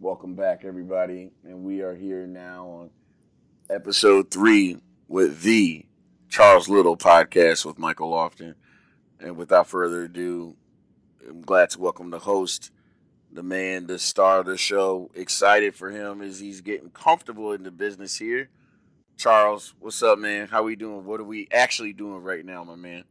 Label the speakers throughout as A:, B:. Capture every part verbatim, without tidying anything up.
A: Welcome back, everybody. And we are here now on episode three with the Charles Little podcast with Michael Lofton. And without further ado, I'm glad to welcome the host, the man, the star of the show. Excited for him as he's getting comfortable in the business here. Charles, what's up, man? How we doing? What are we actually doing right now, my man?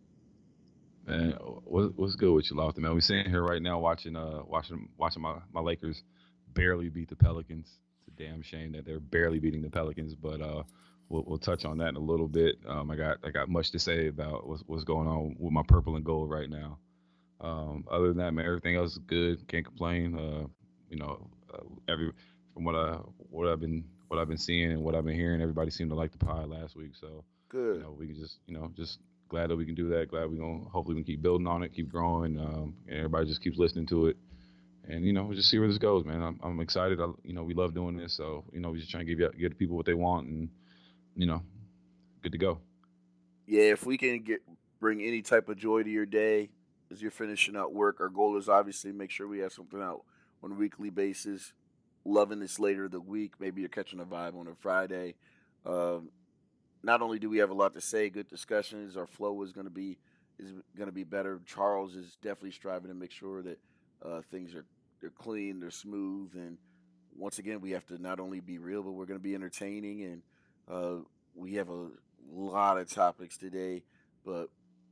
B: Man, what, what's good with you, Lofton? Man, we sitting here right now watching, uh, watching, watching my, my Lakers barely beat the Pelicans. It's a damn shame that they're barely beating the Pelicans, but uh, we'll, we'll touch on that in a little bit. Um, I got I got much to say about what's, what's going on with my purple and gold right now. Um, other than that, man, everything else is good. Can't complain. Uh, you know, uh, every from what I what I've been what I've been seeing and what I've been hearing, everybody seemed to like the pie last week. So, you
A: Good.
B: know, we can just you know just glad that we can do that. Glad we gonna hopefully we can keep building on it, keep growing, um, and everybody just keeps listening to it. And you know, we'll just see where this goes, man. I'm, I'm excited. I, you know, we love doing this, so you know, we just trying to give you, give the people what they want, and you know, good to go.
A: Yeah, if we can get bring any type of joy to your day as you're finishing out work, our goal is obviously make sure we have something out on a weekly basis. Loving this later of the week. Maybe you're catching a vibe on a Friday. Um, Not only do we have a lot to say, good discussions. Our flow is going to be is going to be better. Charles is definitely striving to make sure that uh, things are they're clean, they're smooth, and once again, we have to not only be real, but we're going to be entertaining. And uh, we have a lot of topics today, but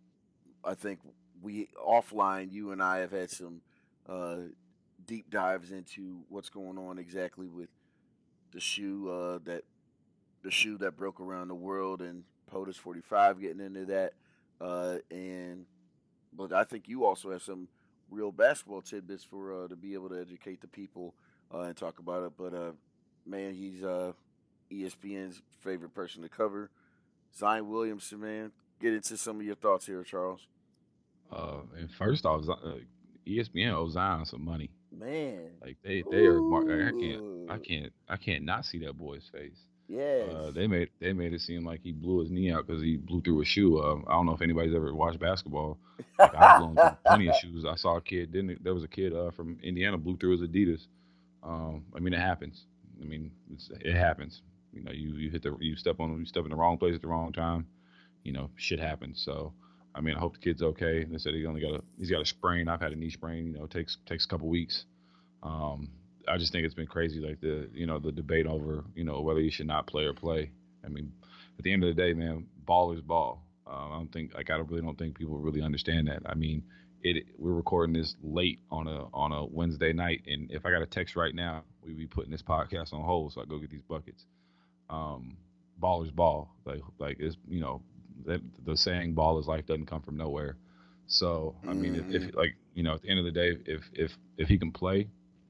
A: I think we offline, you and I have had some uh, deep dives into what's going on exactly with the shoe uh, that the shoe that broke around the world and POTUS forty-five getting into that. Uh, and but I think you also have some real basketball tidbits for uh, to be able to educate the people uh, and talk about it. But uh, man, he's uh, E S P N's favorite person to cover. Zion Williamson, man. Get into some of your thoughts here, Charles.
B: Uh, and first off, uh, E S P N owes Zion some money.
A: Man.
B: Like they they are mar- like, I can't I
A: Ooh.
B: can't I can't not see that boy's face.
A: Yes.
B: Uh, they made they made it seem like he blew his knee out because he blew through a shoe. Uh, I don't know if anybody's ever watched basketball. Like I've blown through plenty of shoes. I saw a kid didn't there was a kid uh, from Indiana blew through his Adidas. Um, I mean it happens. I mean it's, it happens. You know you you hit the you step on you step in the wrong place at the wrong time. You know shit happens. So I mean I hope the kid's okay. They said he only got a he's got a sprain. I've had a knee sprain. You know it takes takes a couple weeks. Um, I just think it's been crazy, like the you know the debate over you know whether you should not play or play. I mean, at the end of the day, man, ball is ball. Uh, I don't think like I don't really don't think people really understand that. I mean, it we're recording this late on a on a Wednesday night, and if I got a text right now, we'd be putting this podcast on hold, so I go get these buckets. Um, Ball is ball. Like like it's you know that the saying "ball is life" doesn't come from nowhere. So I mean, if,
A: Mm-hmm.
B: if like you know at the end of the day, if if if he can play,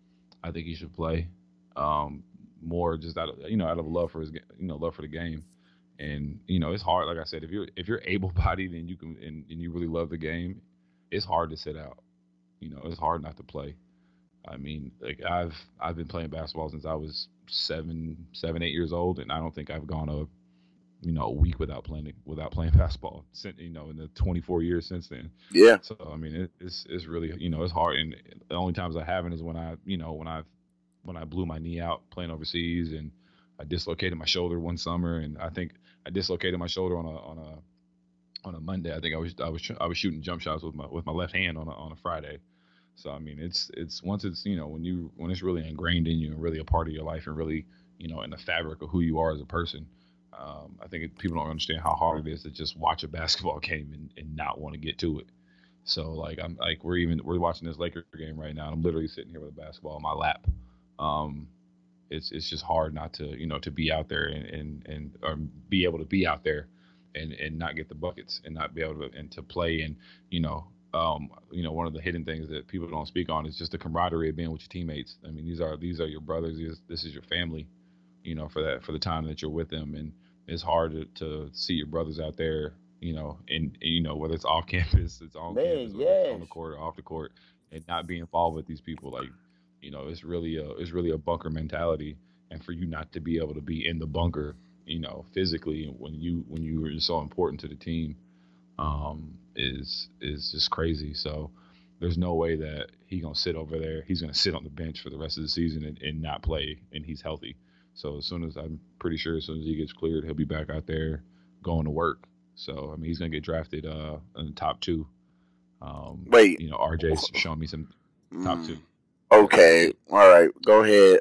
B: I think he should play. Um, More just out of you know out of love for his you know love for the game, and you know it's hard. Like I said, if you're if you're able bodied and you can and, and you really love the game, it's hard to sit out. You know, it's hard not to play. I mean, like I've I've been playing basketball since I was seven seven eight years old, and I don't think I've gone a you know a week without playing without playing basketball. Since you know in the twenty-four years since then.
A: Yeah.
B: So I mean, it, it's it's really you know it's hard, and the only times I haven't is when I you know when I when I blew my knee out playing overseas, and I dislocated my shoulder one summer, and I think I dislocated my shoulder on a on a on a Monday. I think I was I was I was shooting jump shots with my with my left hand on a, on a Friday. So I mean, it's it's once it's you know when you when it's really ingrained in you and really a part of your life and really you know in the fabric of who you are as a person. Um, I think it, people don't understand how hard it is to just watch a basketball game and, and not want to get to it. So like I'm like we're even we're watching this Laker game right now. And I'm literally sitting here with a basketball in my lap. Um, it's it's just hard not to you know to be out there and and, and or be able to be out there and and not get the buckets and not be able to and to play and you know um you know one of the hidden things that people don't speak on is just the camaraderie of being with your teammates. I mean these are these are your brothers. These, this is your family. You know for that for the time that you're with them, and it's hard to, to see your brothers out there. You know, and you know whether it's off campus, it's on
A: Man,
B: campus, whether it's on
A: yes.
B: the court or off the court, and not be involved with these people. Like you know, it's really a it's really a bunker mentality, and for you not to be able to be in the bunker, you know, physically when you when you are so important to the team, um, is is just crazy. So there's no way that he's gonna sit over there. He's gonna sit on the bench for the rest of the season and, and not play, and he's healthy. So as soon as I'm pretty sure as soon as he gets cleared, he'll be back out there going to work. So I mean, he's gonna get drafted uh, in the top two. Um,
A: Wait.
B: you know, R J's showing me some top two.
A: Mm, okay. All right. Go ahead.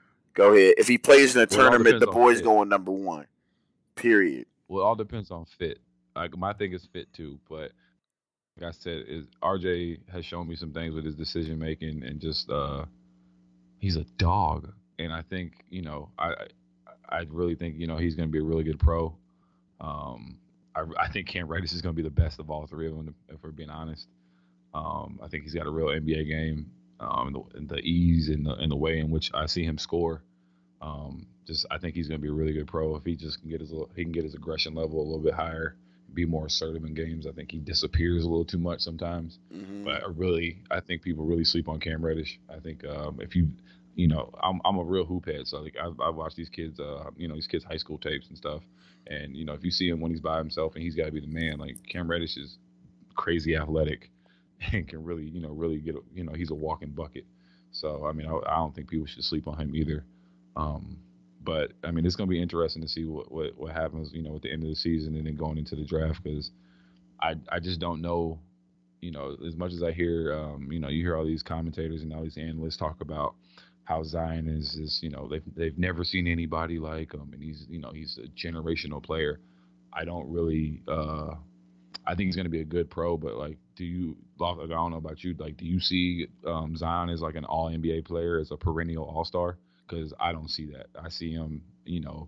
A: Go ahead. If he plays in a
B: Well, it all
A: tournament, the
B: depends on
A: boy's
B: fit.
A: going number one. Period.
B: Well, it all depends on fit. Like my thing is fit too, but like I said, is R J has shown me some things with his decision making and just uh, he's a dog, and I think you know I I I really think you know he's going to be a really good pro. Um, I, I think Cam Reddish is going to be the best of all three of them, if we're being honest. Um, I think he's got a real N B A game, um, and the, and the ease and the, and the way in which I see him score. Um, just I think he's going to be a really good pro if he just can get his he can get his aggression level a little bit higher, be more assertive in games. I think he disappears a little too much sometimes.
A: Mm-hmm.
B: But I really I think people really sleep on Cam Reddish. I think um, if you you know I'm I'm a real hoop head, so like I've, I've watched these kids uh, you know these kids high school tapes and stuff, and you know if you see him when he's by himself and he's got to be the man, like Cam Reddish is crazy athletic and can really you know really get you know he's a walking bucket. So I mean I, I don't think people should sleep on him either. Um, but I mean, it's going to be interesting to see what, what, what happens, you know, at the end of the season and then going into the draft because I I just don't know, you know, as much as I hear, um, you know, you hear all these commentators and all these analysts talk about how Zion is, is you know, they've they've never seen anybody like him and he's you know he's a generational player. I don't really, uh, I think he's going to be a good pro, but like, do you? Like, I don't know about you. Like, do you see um, Zion as like an All N B A player, as a perennial All Star? Because I don't see that. I see him, you know,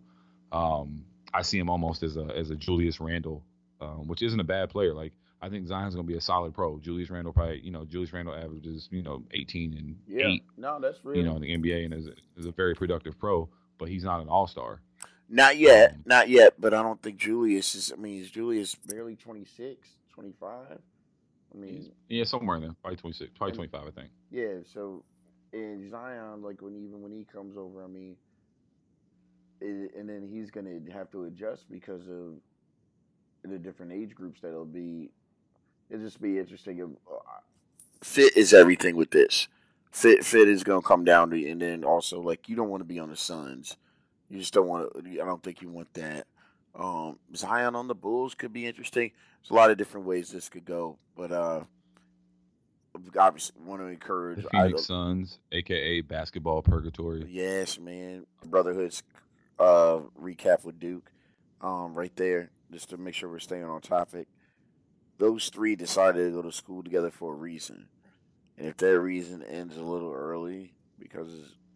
B: um, I see him almost as a as a Julius Randle, um, which isn't a bad player. Like, I think Zion's going to be a solid pro. Julius Randle probably, you know, Julius Randle averages, you know, eighteen and
A: Yeah.
B: eight,
A: No, that's
B: you
A: real.
B: know, in the N B A, and is a, is a very productive pro. But he's not an All Star.
A: Not yet.
B: Um,
A: Not yet. But I don't think Julius is. I mean, is Julius barely twenty-six, twenty-five? I mean,
B: yeah, somewhere in there, probably twenty-six, probably
A: and
B: twenty-five, I think.
A: yeah. So, and Zion, like when even when he comes over, I mean, it, and then he's gonna have to adjust because of the different age groups that'll be. It'll just be interesting. Uh, Fit is everything with this. Fit fit is gonna come down to, and then also like you don't want to be on the Suns. You just don't want to. I don't think you want that. Um, Zion on the Bulls could be interesting. There's a lot of different ways this could go, but uh, obviously want to encourage.
B: The
A: I,
B: Phoenix Suns, aka basketball purgatory.
A: yes, man. Brotherhood's uh, recap with Duke, um, right there, just to make sure we're staying on topic. Those three decided to go to school together for a reason, and if that reason ends a little early because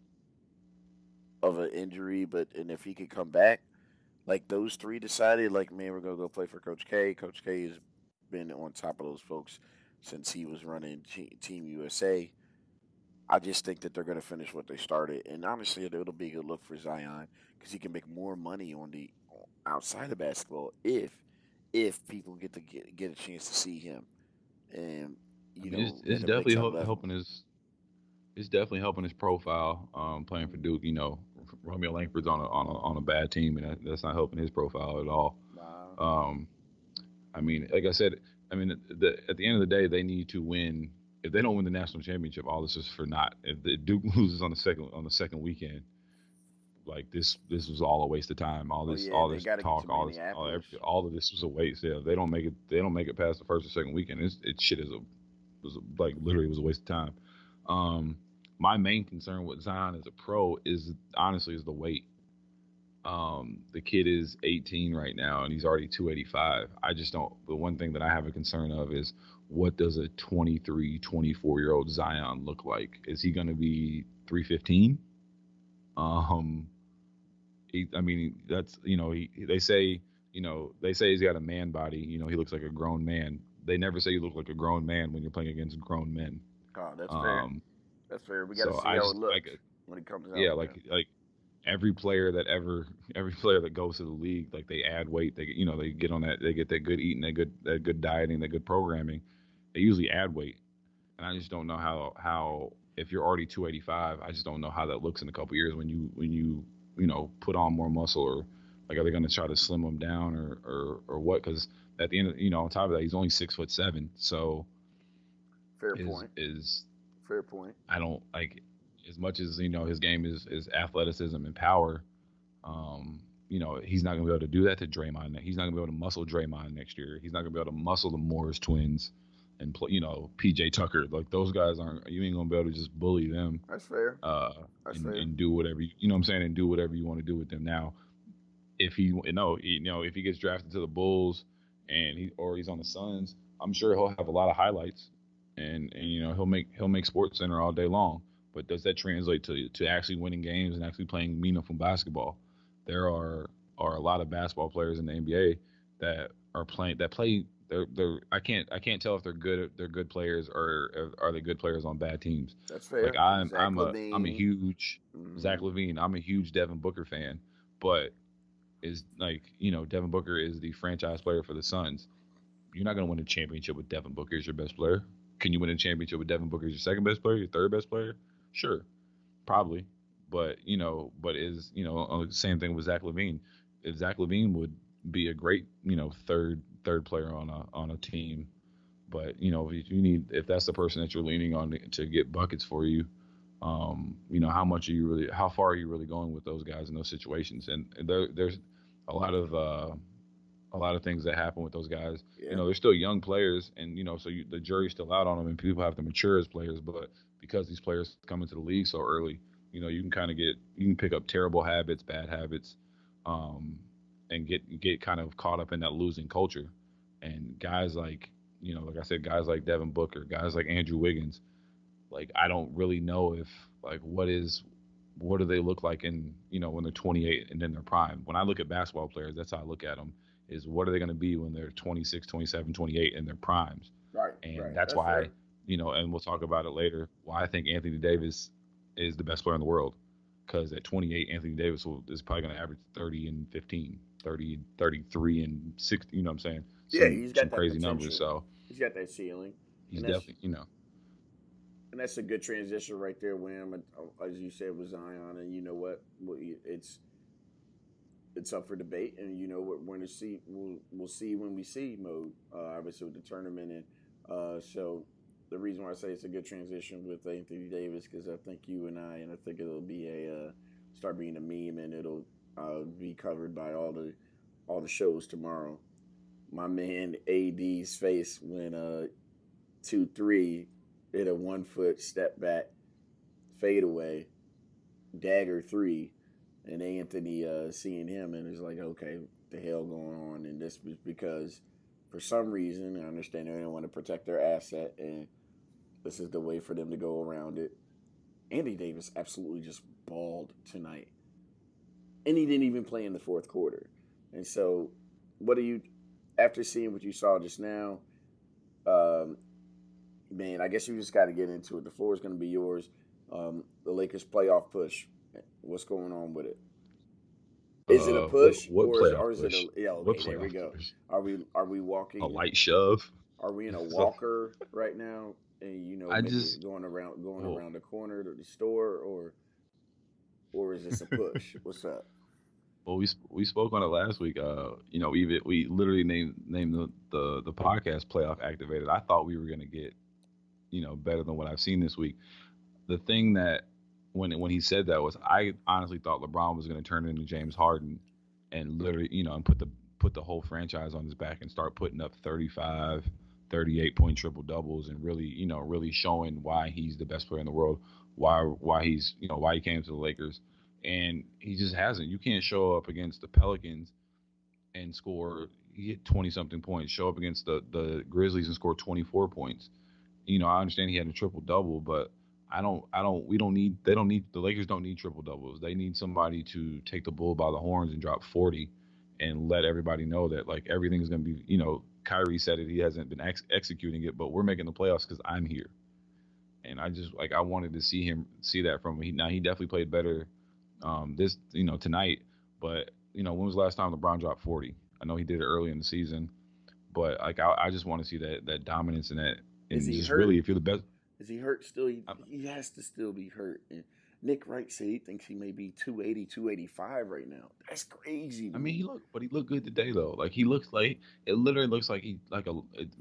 A: of an injury, but and if he could come back, like those three decided, like man, we're gonna go play for Coach K. Coach K has been on top of those folks since he was running Team U S A. I just think that they're going to finish what they started, and honestly, it'll be a good look for Zion because he can make more money on the outside of basketball if if people get to get, get a chance to see him, and
B: I
A: you
B: mean, it's,
A: know,
B: it's
A: at a big
B: definitely
A: time
B: help,
A: level.
B: helping his. It's definitely helping his profile. Um, playing for Duke, you know, Romeo Langford's on a on a on a bad team, and that, that's not helping his profile at all.
A: Nah.
B: Um, I mean, like I said, I mean, the, at the end of the day, they need to win. If they don't win the national championship, all this is for naught. If the Duke loses on the second on the second weekend, like this, this was all a waste of time. All
A: Oh
B: this,
A: yeah,
B: all
A: they
B: this
A: got to get
B: talk,
A: to
B: all this, all,
A: Minneapolis.
B: every, all of this was a waste. Yeah, they don't make it. They don't make it past the first or second weekend. It's, it shit is a was a, like literally was a waste of time. Um, my main concern with Zion as a pro is honestly is the weight. Um, the kid is eighteen right now, and he's already two eighty-five. I just don't. The one thing that I have a concern of is what does a twenty-three, twenty-four year old Zion look like? Is he going to be three fifteen? Um, he, I mean, that's you know, he, they say you know they say he's got a man body. You know, he looks like a grown man. They never say you look like a grown man when you're playing against grown men.
A: Oh, that's fair.
B: Um,
A: That's fair. We got to
B: so
A: see
B: I
A: how it
B: just like
A: looks when it comes out.
B: yeah, like
A: Man.
B: like every player that ever every player that goes to the league, like they add weight, they you know they get on that they get that good eating, that good that good dieting, that good programming. They usually add weight, and I just don't know how how if you're already two eighty-five, I just don't know how that looks in a couple years when you when you you know put on more muscle, or like are they going to try to slim him down or or or what? Because at the end of, you know on top of that he's only six foot seven, so
A: Fair
B: is
A: point.
B: is
A: Fair point.
B: I don't like as much as you know his game is is athleticism and power. Um, you know, he's not gonna be able to do that to Draymond. He's not gonna be able to muscle Draymond next year. He's not gonna be able to muscle the Morris twins and play, you know, P J Tucker. Like those guys aren't. You ain't gonna be able to just bully them.
A: That's fair.
B: Uh,
A: That's
B: and,
A: fair.
B: and do whatever you, you know what I'm saying, and do whatever you want to do with them. Now, if he no, you know, if he gets drafted to the Bulls and he or he's on the Suns, I'm sure he'll have a lot of highlights, and and you know he'll make he'll make Sports Center all day long. But does that translate to to actually winning games and actually playing meaningful basketball? There are are a lot of basketball players in the N B A that are playing that play. They're, they're I can't I can't tell if they're good they're good players or are they good players on bad teams.
A: That's fair.
B: Like I'm
A: Zach
B: I'm a
A: LaVine.
B: I'm a huge
A: Mhm.
B: Zach LaVine. I'm a huge Devin Booker fan, but is like you know Devin Booker is the franchise player for the Suns. You're not gonna win a championship with Devin Booker as your best player. Can you win a championship with Devin Booker as your second best player, your third best player? Sure, probably. But you know, but is you know uh, same thing with Zach LaVine. If Zach LaVine would be a great you know third third player on a on a team, but you know if you need if that's the person that you're leaning on to, to get buckets for you, um, you know how much are you really how far are you really going with those guys in those situations? And there, there's a lot of uh, a lot of things that happen with those guys.
A: Yeah.
B: You know, they're still young players, and you know, so you, the jury's still out on them, and people have to mature as players. But because these players come into the league so early, you know, you can kind of get you can pick up terrible habits, bad habits, um, and get get kind of caught up in that losing culture. And guys like you know, like I said, guys like Devin Booker, guys like Andrew Wiggins, like I don't really know if like what is what do they look like in you know when they're twenty-eight and in their prime. When I look at basketball players, that's how I look at them is what are they going to be when they're twenty-six, twenty-seven, twenty-eight in their primes.
A: Right.
B: And
A: right.
B: that's,
A: That's
B: why
A: fair.
B: you know and we'll talk about it later why I think Anthony Davis is the best player in the world because at twenty-eight Anthony Davis will, is probably going to average thirty and fifteen, thirty, thirty-three and sixty, you know what I'm saying, some,
A: Yeah, he's got
B: some
A: that
B: crazy
A: potential.
B: numbers. So
A: he's got that ceiling.
B: he's
A: And that's-
B: definitely you know
A: And that's a good transition right there, Wham. As you said with Zion, and you know what, it's it's up for debate, and you know what we're going to see. We'll we'll see when we see mode. Uh, obviously with the tournament, and uh, so the reason why I say it's a good transition with Anthony Davis because I think you and I, and I think it'll be a uh, start being a meme, and it'll uh, be covered by all the all the shows tomorrow. My man A D's face when uh two three. Hit a one foot step back, fade away, dagger three, and Anthony uh, seeing him and is like, okay, what the hell going on? And this was because, for some reason, I understand they don't want to protect their asset, and this is the way for them to go around it. Anthony Davis absolutely just balled tonight, and he didn't even play in the fourth quarter. And so, what do you, after seeing what you saw just now? Um, Man, I guess you just got to get into it. The floor is going to be yours. Um, the Lakers playoff push. What's going on with it? Is uh, it a push,
B: what, what
A: or, is,
B: or
A: is it a? Yeah, okay,
B: what
A: there we go.
B: Push?
A: Are we are we walking
B: a light shove?
A: Are we in a walker right now? And you know,
B: I
A: maybe
B: just
A: going around going
B: well,
A: around the corner to the store, or or is this a push? What's up?
B: Well, we we spoke on it last week. Uh, you know, we we literally named named the, the the podcast playoff activated. I thought we were gonna get, you know, better than what I've seen this week. The thing that when when he said that was I honestly thought LeBron was gonna turn into James Harden and literally, you know, and put the put the whole franchise on his back and start putting up thirty-five, thirty-eight point triple doubles and really, you know, really showing why he's the best player in the world, why why he's, you know, why he came to the Lakers. And he just hasn't. You can't show up against the Pelicans and score he hit twenty something points, show up against the, the Grizzlies and score twenty-four points. You know, I understand he had a triple double, but I don't I don't we don't need they don't need the Lakers don't need triple doubles. They need somebody to take the bull by the horns and drop forty and let everybody know that like everything's going to be, you know, Kyrie said it, he hasn't been ex- executing it, but we're making the playoffs cuz I'm here. And I just like I wanted to see him see that from him. Now he definitely played better um this, you know, tonight, but you know, when was the last time LeBron dropped forty? I know he did it early in the season, but like I, I just want to see that that dominance and that and
A: Is he
B: just
A: hurt?
B: really if you're the best.
A: Is he hurt still? He, he has to still be hurt. And Nick Wright said he thinks he may be two eighty, two eighty-five right now. That's crazy.
B: I mean, he looked, but he looked good today though. Like he looks like it literally looks like he like a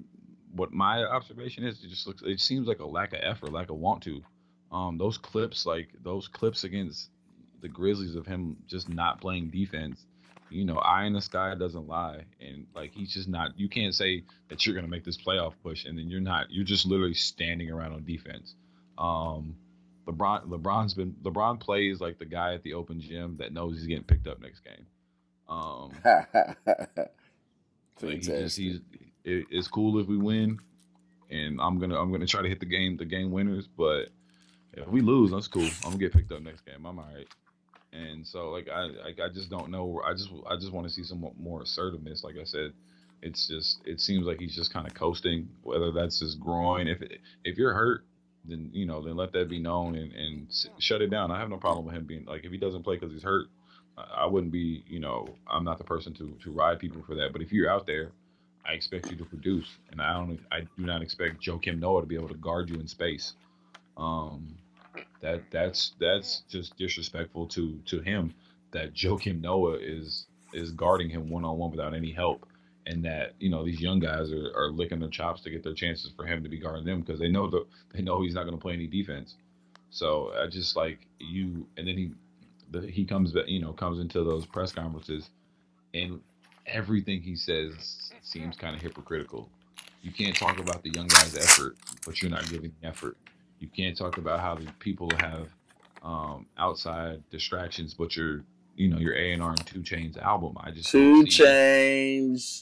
B: what my observation is, it just looks. It seems like a lack of effort, lack of want to. Um, those clips, like those clips against the Grizzlies of him just not playing defense. You know, eye in the sky doesn't lie, and like he's just not. You can't say that you're gonna make this playoff push, and then you're not. You're just literally standing around on defense. Um, LeBron, LeBron's been LeBron plays like the guy at the open gym that knows he's getting picked up next game. Um, like he just he's it, it's cool if we win, and I'm gonna I'm gonna try to hit the game the game winners. But if we lose, that's cool. I'm gonna get picked up next game. I'm all right. And so like I I, I just don't know. I just I just want to see some more assertiveness. Like I said, it's just it seems like he's just kind of coasting. Whether that's his groin, if it, if you're hurt, then you know then let that be known and and s- shut it down. I have no problem with him being like if he doesn't play because he's hurt. I I wouldn't be, you know, I'm not the person to to ride people for that. But if you're out there, I expect you to produce, and I don't, I do not expect Joakim Noah to be able to guard you in space. Um, that that's that's just disrespectful to to him. That Joakim Noah is is guarding him one on one without any help, and that you know these young guys are, are licking their chops to get their chances for him to be guarding them because they know the they know he's not going to play any defense. So I just like you, and then he the, he comes back, you know, comes into those press conferences, and everything he says seems kind of hypocritical. You can't talk about the young guy's effort, but you're not giving the effort. You can't talk about how the people have um, outside distractions, but you're, you know, your A and R and Two Chains album. I just don't
A: Two
B: see.
A: Chains.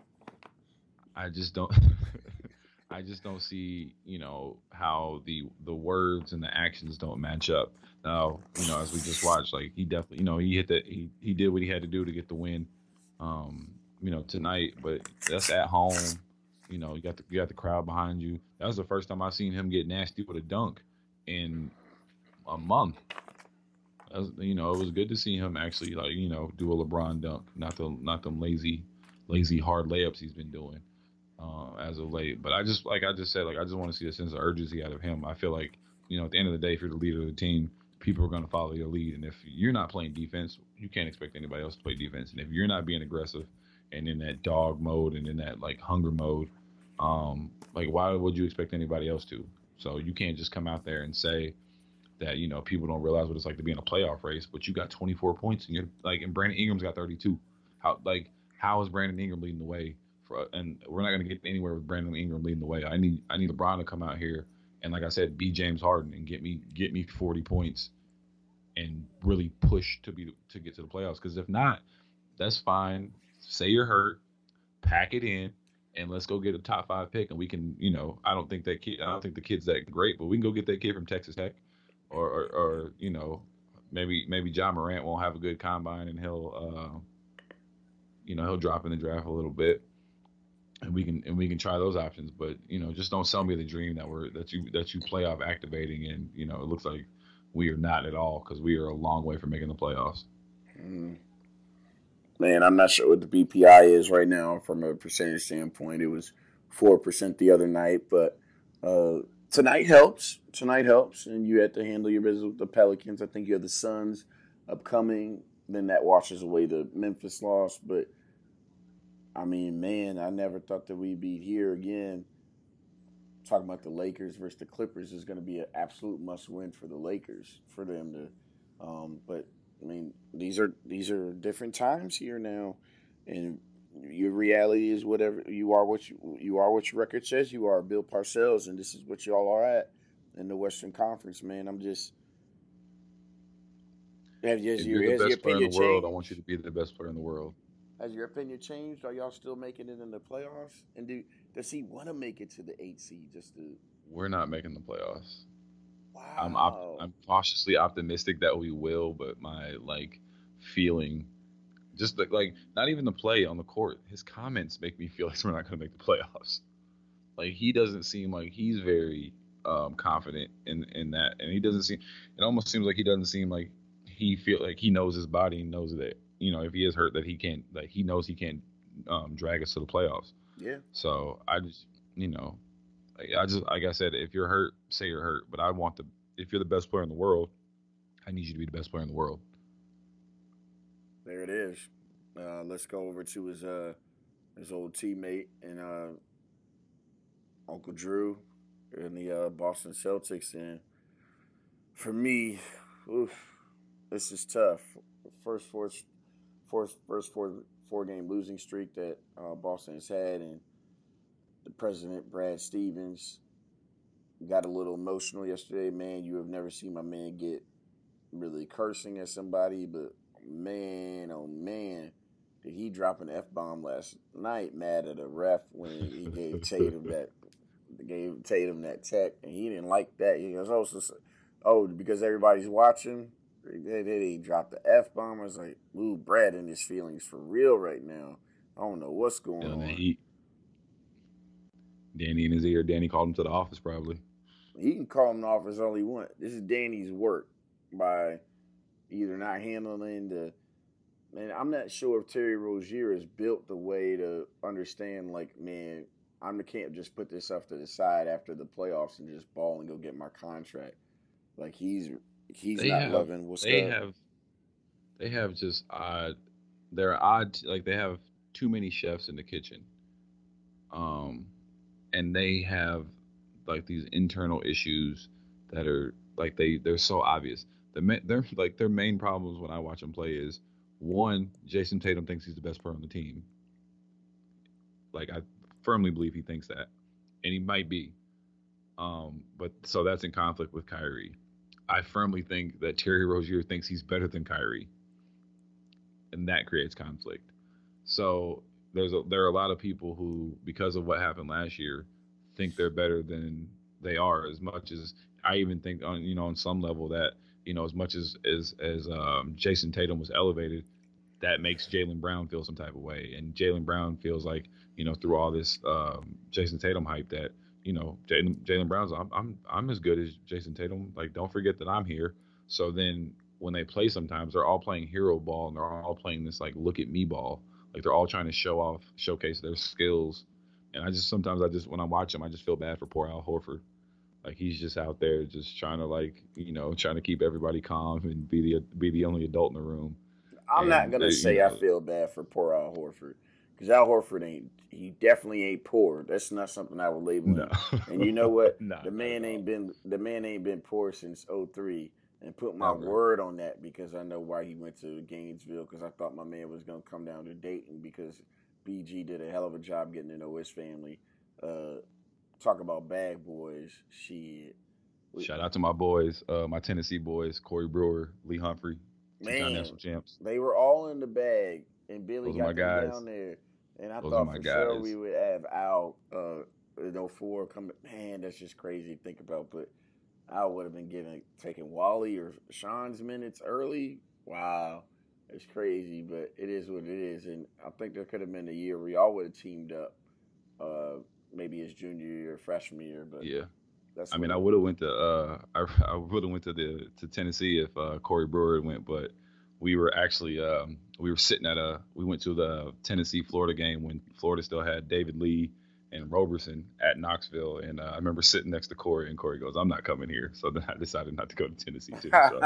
B: I just don't. I just don't see, you know, how the the words and the actions don't match up. Now, you know, as we just watched, like he definitely, you know, he hit that, he he did what he had to do to get the win, um, you know, tonight. But that's at home. You know, you got the you got the crowd behind you. That was the first time I seen him get nasty with a dunk in a month. That was, you know, it was good to see him actually like, you know, do a LeBron dunk, not the not them lazy, lazy hard layups he's been doing uh, as of late. But I just like I just said, like I just want to see a sense of urgency out of him. I feel like you know at the end of the day, if you're the leader of the team, people are going to follow your lead. And if you're not playing defense, you can't expect anybody else to play defense. And if you're not being aggressive and in that dog mode and in that like hunger mode, um, like why would you expect anybody else to? So you can't just come out there and say that you know people don't realize what it's like to be in a playoff race, but you got twenty-four points and you're like, and Brandon Ingram's got thirty-two. How like how is Brandon Ingram leading the way? For, and we're not going to get anywhere with Brandon Ingram leading the way. I need I need LeBron to come out here and like I said, be James Harden and get me get me forty points and really push to be to get to the playoffs. Because if not, that's fine. Say you're hurt, pack it in, and let's go get a top five pick. And we can, you know, I don't think that kid, I don't think the kid's that great, but we can go get that kid from Texas Tech, or or, or you know, maybe maybe John Morant won't have a good combine and he'll, uh, you know, he'll drop in the draft a little bit, and we can and we can try those options. But you know, just don't sell me the dream that we're that you that you playoff activating, and you know, it looks like we are not at all because we are a long way from making the playoffs.
A: Mm. Man, I'm not sure what the B P I is right now from a percentage standpoint. It was four percent the other night, but uh, tonight helps. Tonight helps, and you have to handle your business with the Pelicans. I think you have the Suns upcoming. Then that washes away the Memphis loss. But, I mean, man, I never thought that we'd be here again. Talking about the Lakers versus the Clippers is going to be an absolute must-win for the Lakers, for them to um, – but – I mean, these are these are different times here now, and your reality is whatever you are. What you you are, what your record says you are. Bill Parcells, and this is what y'all are at in the Western Conference. Man, I'm just. Have has
B: If
A: your
B: you're the
A: has your
B: best player in
A: opinion
B: the world, I want
A: changed?
B: you to be the best player in the world.
A: Has your opinion changed? Are y'all still making it in the playoffs? And do does he want to make it to the eight seed? Just to
B: We're not making the playoffs. I'm op-
A: wow.
B: I'm cautiously optimistic that we will, but my like feeling, just like, like not even the play on the court, his comments make me feel like we're not going to make the playoffs. Like he doesn't seem like he's very um, confident in in that, and he doesn't seem. It almost seems like he doesn't seem like he feel like he knows his body and knows that you know if he is hurt that he can't like he knows he can't um, drag us to the playoffs.
A: Yeah.
B: So I just you know I just like I said, if you're hurt, say you're hurt. But I want the if you're the best player in the world, I need you to be the best player in the world.
A: There it is. Uh, let's go over to his uh his old teammate and uh Uncle Drew, and the uh, Boston Celtics. And for me, oof, this is tough. First four, four, first four, four game losing streak that uh, Boston has had, and the president Brad Stevens got a little emotional yesterday. Man, you have never seen my man get really cursing at somebody, but man, oh man, did he drop an F bomb last night? Mad at a ref when he gave Tatum that gave Tatum that tech, and he didn't like that. He goes, "Oh, so, oh, because everybody's watching." They, they, they dropped the F bomb. I was like, "Ooh, Brad in his feelings for real right now. I don't know what's going
B: Yeah,
A: on."
B: he, Danny in his ear. Danny called him to the office probably.
A: He can call him the office all he wants. This is Danny's work by either not handling the. And I'm not sure if Terry Rozier is built the way to understand, like, man, I'm the can't just put this stuff to the side after the playoffs and just ball and go get my contract. Like he's he's
B: They
A: not
B: have
A: loving what's
B: they
A: good.
B: have they have just odd. They're odd. Like they have too many chefs in the kitchen. Um, and they have like these internal issues that are like they they're so obvious. The ma- they're like their main problems when I watch them play is one, Jason Tatum thinks he's the best player on the team. Like I firmly believe he thinks that, and he might be. Um, but so that's in conflict with Kyrie. I firmly think that Terry Rozier thinks he's better than Kyrie, and that creates conflict. So there's a, there are a lot of people who, because of what happened last year, think they're better than they are. As much as I even think on you know on some level that you know as much as as as um, Jason Tatum was elevated, that makes Jaylen Brown feel some type of way, and Jaylen Brown feels like you know through all this um, Jason Tatum hype that you know Jaylen Jaylen Brown's I'm I'm I'm as good as Jason Tatum. Like don't forget that I'm here. So then when they play, sometimes they're all playing hero ball and they're all playing this like look at me ball. Like they're all trying to show off, showcase their skills. And I just sometimes I just when I watch him, I just feel bad for poor Al Horford. Like he's just out there just trying to like you know trying to keep everybody calm and be the be the only adult in the room.
A: I'm not
B: And
A: gonna
B: they, you
A: say I
B: know,
A: feel bad for poor Al Horford because Al Horford ain't he definitely ain't poor. That's not something I would label
B: no,
A: him. And you know what?
B: nah,
A: The
B: not at
A: man
B: all.
A: ain't been the man ain't been poor since 'oh three. And put my
B: Ever.
A: word on that because I know why he went to Gainesville because I thought my man was gonna come down to Dayton because B G did a hell of a job getting to know his family. Uh, talk about bad boys, shit. We,
B: Shout out to my boys, uh, my Tennessee boys, Corey Brewer, Lee Humphrey, two-time
A: man,
B: national champs.
A: they were all in the bag, and Billy
B: Those are my
A: got them
B: guys.
A: down there. And I
B: Those are
A: thought
B: my
A: for sure we
B: guys.
A: would have Al uh, in 'oh four coming. Man, that's just crazy to think about. But Al would have been giving taking Wally or Sean's minutes early. Wow, it's crazy, but it is what it is. And I think there could have been a year where y'all would have teamed up, uh, maybe his junior year, freshman year. But
B: Yeah.
A: that's
B: I
A: what
B: mean, I
A: it.
B: would have went to uh, I, I would have went to the to Tennessee if uh, Corey Brewer went, but we were actually um, we were sitting at a we went to the Tennessee Florida game when Florida still had David Lee and Roberson at Knoxville, and uh, I remember sitting next to Corey, and Corey goes, "I'm not coming here," so then I decided not to go to Tennessee too. So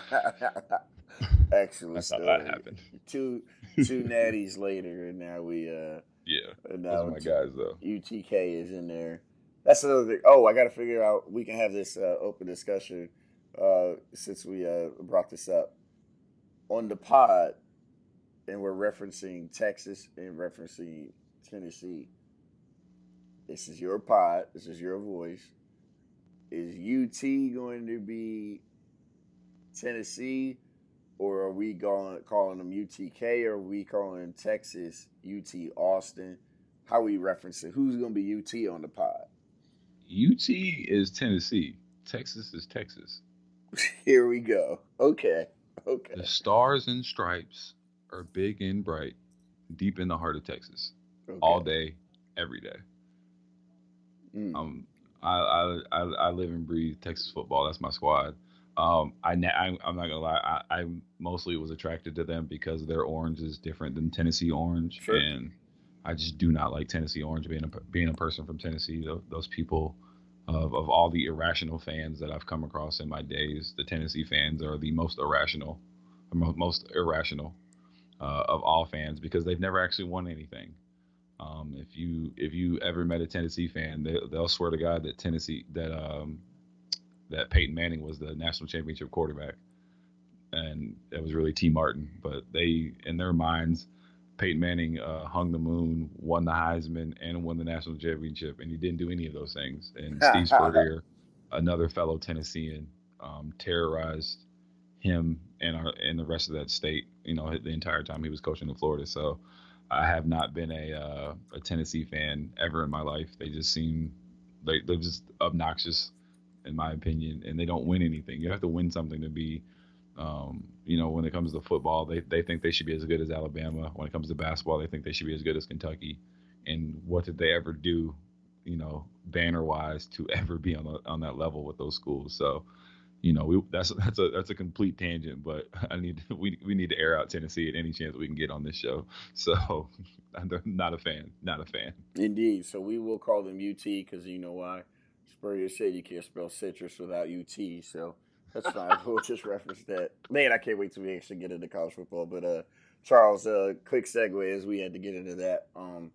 A: Excellent
B: that's how that
A: story.
B: happened.
A: Two two natties later, and now we uh
B: Yeah,
A: and
B: those are
A: now
B: my guys though.
A: U T K is in there. That's another thing. Oh, I got to figure out. We can have this uh, open discussion uh, since we uh, brought this up on the pod, and we're referencing Texas and referencing Tennessee. This is your pod. This is your voice. Is U T going to be Tennessee, or are we going calling them U T K, or are we calling Texas U T Austin? How are we referencing? Who's going to be U T on the pod?
B: U T is Tennessee. Texas is Texas.
A: Here we go. Okay. Okay.
B: The stars and stripes are big and bright, deep in the heart of Texas, all
A: Okay.
B: day, every day.
A: Mm.
B: Um, I, I I I live and breathe Texas football. That's my squad. Um, I, I I'm not gonna lie. I, I mostly was attracted to them because their orange is different than Tennessee orange,
A: Sure.
B: and I just do not like Tennessee orange. Being a being a person from Tennessee, those, those people of of all the irrational fans that I've come across in my days, the Tennessee fans are the most irrational, most irrational uh, of all fans because they've never actually won anything. Um, if you if you ever met a Tennessee fan, they, they'll swear to God that Tennessee that um, that Peyton Manning was the national championship quarterback, and it was really T. Martin. But they, in their minds, Peyton Manning uh, hung the moon, won the Heisman, and won the national championship, and he didn't do any of those things. And Steve Spurrier, another fellow Tennessean, um, terrorized him and our and the rest of that state. You know, the entire time he was coaching in Florida. So I have not been a uh, a Tennessee fan ever in my life. They just seem they they're just obnoxious, in my opinion, and they don't win anything. You have to win something to be um, you know, when it comes to football, they, they think they should be as good as Alabama. When it comes to basketball, they think they should be as good as Kentucky. And what did they ever do, you know, banner wise, to ever be on the, on that level with those schools? So, you know, we, that's that's a that's a complete tangent. But I need we we need to air out Tennessee at any chance we can get on this show. So, I'm not a fan, not a fan.
A: Indeed. So we will call them U T because you know why? Spurrier said you can't spell citrus without U T. So. That's fine. We'll just reference that. Man, I can't wait till we actually get into college football. But uh, Charles, uh, quick segue as we had to get into that. Um,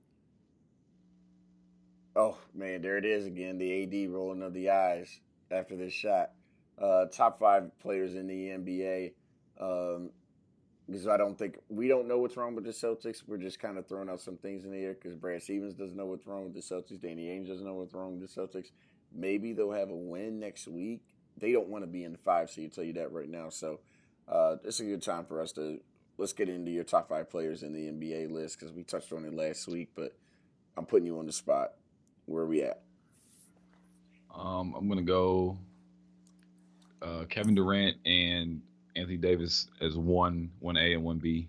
A: oh man, there it is again. The A D rolling of the eyes after this shot. Uh, top five players in the N B A. Um, because I don't think we don't know what's wrong with the Celtics. We're just kind of throwing out some things in the air because Brad Stevens doesn't know what's wrong with the Celtics. Danny Ainge doesn't know what's wrong with the Celtics. Maybe they'll have a win next week. They don't want to be in the five seed, I'll tell you that right now. So uh, it's a good time for us to let's get into your top five players in the N B A list because we touched on it last week, but I'm putting you on the spot. Where are we at?
B: Um, I'm gonna go uh, Kevin Durant and Anthony Davis as one, one A and one B.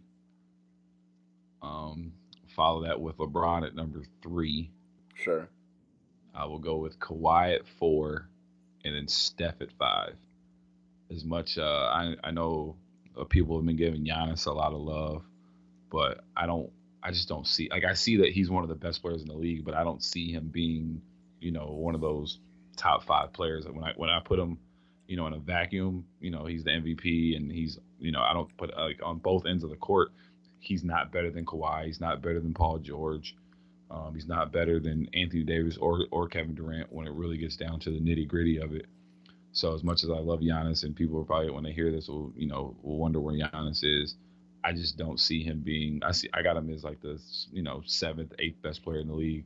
B: Um, follow that with LeBron at number three.
A: Sure.
B: I will go with Kawhi at four, and then Steph at five. As much uh, I I know uh, people have been giving Giannis a lot of love, but I don't. I just don't see like I see that he's one of the best players in the league, but I don't see him being, you know, one of those top five players. When I when I put him, you know, in a vacuum, you know, he's the M V P, and he's, you know, I don't put like on both ends of the court. He's not better than Kawhi. He's not better than Paul George. Um, he's not better than Anthony Davis or or Kevin Durant when it really gets down to the nitty gritty of it. So as much as I love Giannis, and people are probably when they hear this will, you know, will wonder where Giannis is, I just don't see him being. I see I got him as like the, you know, seventh, eighth best player in the league.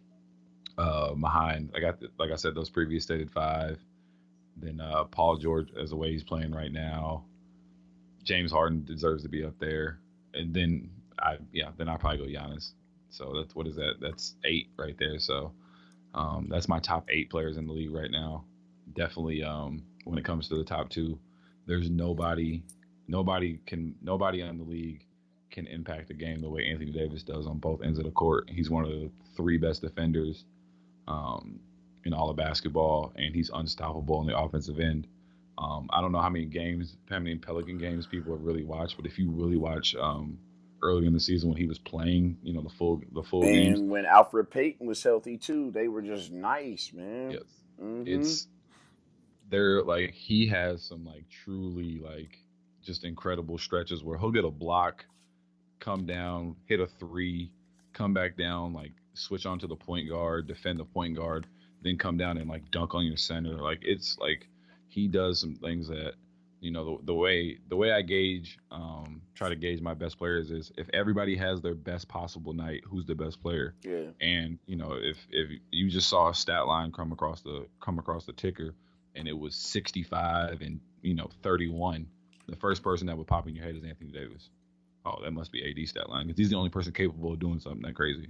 B: Uh, behind I got the, like I said, those previous stated five. Then uh, Paul George, as the way he's playing right now, James Harden deserves to be up there, and then I yeah then I probably go Giannis. So that's what is that? That's eight right there. So um, that's my top eight players in the league right now. Definitely, um, when it comes to the top two, there's nobody, nobody can, nobody in the league can impact the game the way Anthony Davis does on both ends of the court. He's one of the three best defenders um, in all of basketball, and he's unstoppable on the offensive end. Um, I don't know how many games, how many Pelican games people have really watched, but if you really watch um, early in the season when he was playing, you know, the full, the full
A: and
B: games.
A: And when Alfred Payton was healthy too, they were just nice, man.
B: Yes,
A: mm-hmm.
B: it's. They're like he has some like truly like just incredible stretches where he'll get a block, come down, hit a three, come back down, like switch onto the point guard, defend the point guard, then come down and like dunk on your center. Like it's like he does some things that, you know, the, the way the way I gauge um try to gauge my best players is if everybody has their best possible night, who's the best player?
A: Yeah.
B: And you know, if if you just saw a stat line come across the come across the ticker, and it was sixty-five and, you know, thirty-one, the first person that would pop in your head is Anthony Davis. Oh, that must be A D stat line because he's the only person capable of doing something that crazy.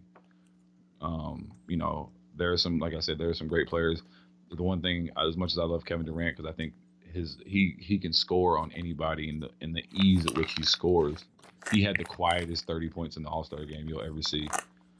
B: Um, you know, there are some, like I said, there are some great players. The one thing, as much as I love Kevin Durant, because I think his he he can score on anybody in the in the ease at which he scores. He had the quietest thirty points in the All-Star game you'll ever see.